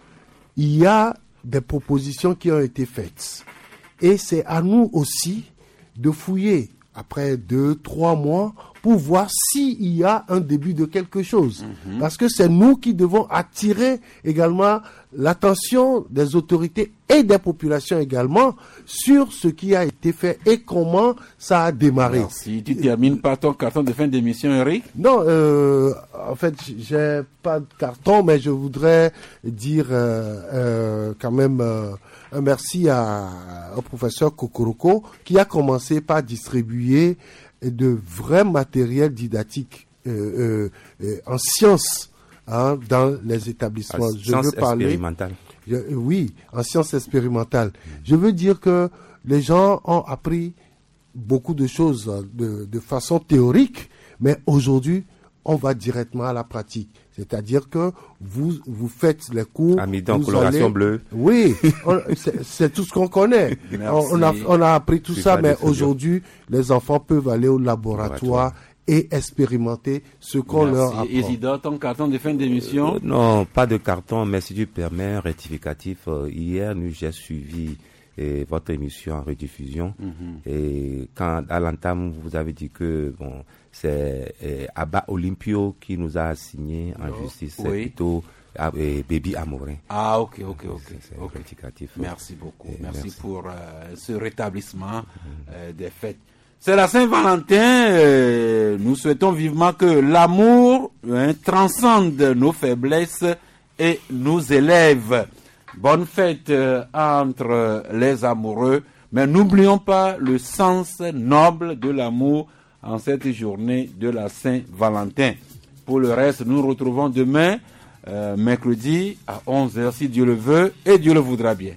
il y a des propositions qui ont été faites. Et c'est à nous aussi de fouiller après deux, trois mois pour voir s'il y a un début de quelque chose. Mm-hmm. Parce que c'est nous qui devons attirer également l'attention des autorités et des populations également sur ce qui a été fait et comment ça a démarré. Merci. Tu termines par ton carton de fin d'émission, Eric? Non, euh, en fait, j'ai pas de carton, mais je voudrais dire euh, euh, quand même euh, un merci à, au professeur Kokoroko qui a commencé par distribuer de vrais matériels didactiques euh, euh, euh, en sciences hein, dans les établissements. En sciences expérimentales. Je, oui, en sciences expérimentales. Mmh. Je veux dire que les gens ont appris beaucoup de choses de, de façon théorique, mais aujourd'hui, on va directement à la pratique. C'est-à-dire que vous vous faites les cours. Amidon, coloration allez... bleue. Oui, on, c'est, c'est tout ce qu'on connaît. on, on, a, on a appris tout ça, mais aujourd'hui, les enfants peuvent aller au laboratoire et expérimenter ce qu'on Merci. leur apprend. Isidore, ton carton de fin d'émission? euh, Non, pas de carton, mais si tu permets, rectificatif. Euh, hier, nous, j'ai suivi et votre émission en rediffusion. Mm-hmm. Et quand, à l'entame, vous avez dit que, bon, c'est eh, Abba Olympio qui nous a assigné en oh, justice. C'est oui. plutôt eh, Baby Amorin. Ah, ok, ok, ok. C'est, c'est okay. rectificatif. Merci beaucoup. Merci, merci pour euh, ce rétablissement mm-hmm. euh, des fêtes. C'est la Saint-Valentin. Euh, nous souhaitons vivement que l'amour hein, transcende nos faiblesses et nous élève. Bonne fête euh, entre les amoureux, mais n'oublions pas le sens noble de l'amour en cette journée de la Saint-Valentin. Pour le reste, nous nous retrouvons demain, euh, mercredi, à onze heures, si Dieu le veut et Dieu le voudra bien.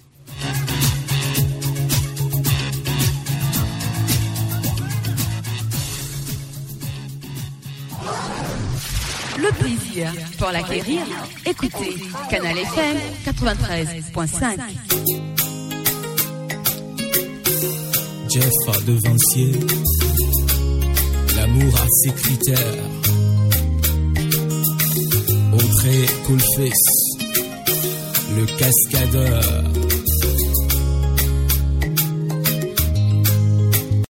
Le plaisir pour l'acquérir, écoutez Canal F M quatre-vingt-treize point cinq. Jeff Devancier, l'amour a ses critères. Audrey Coolface, le cascadeur.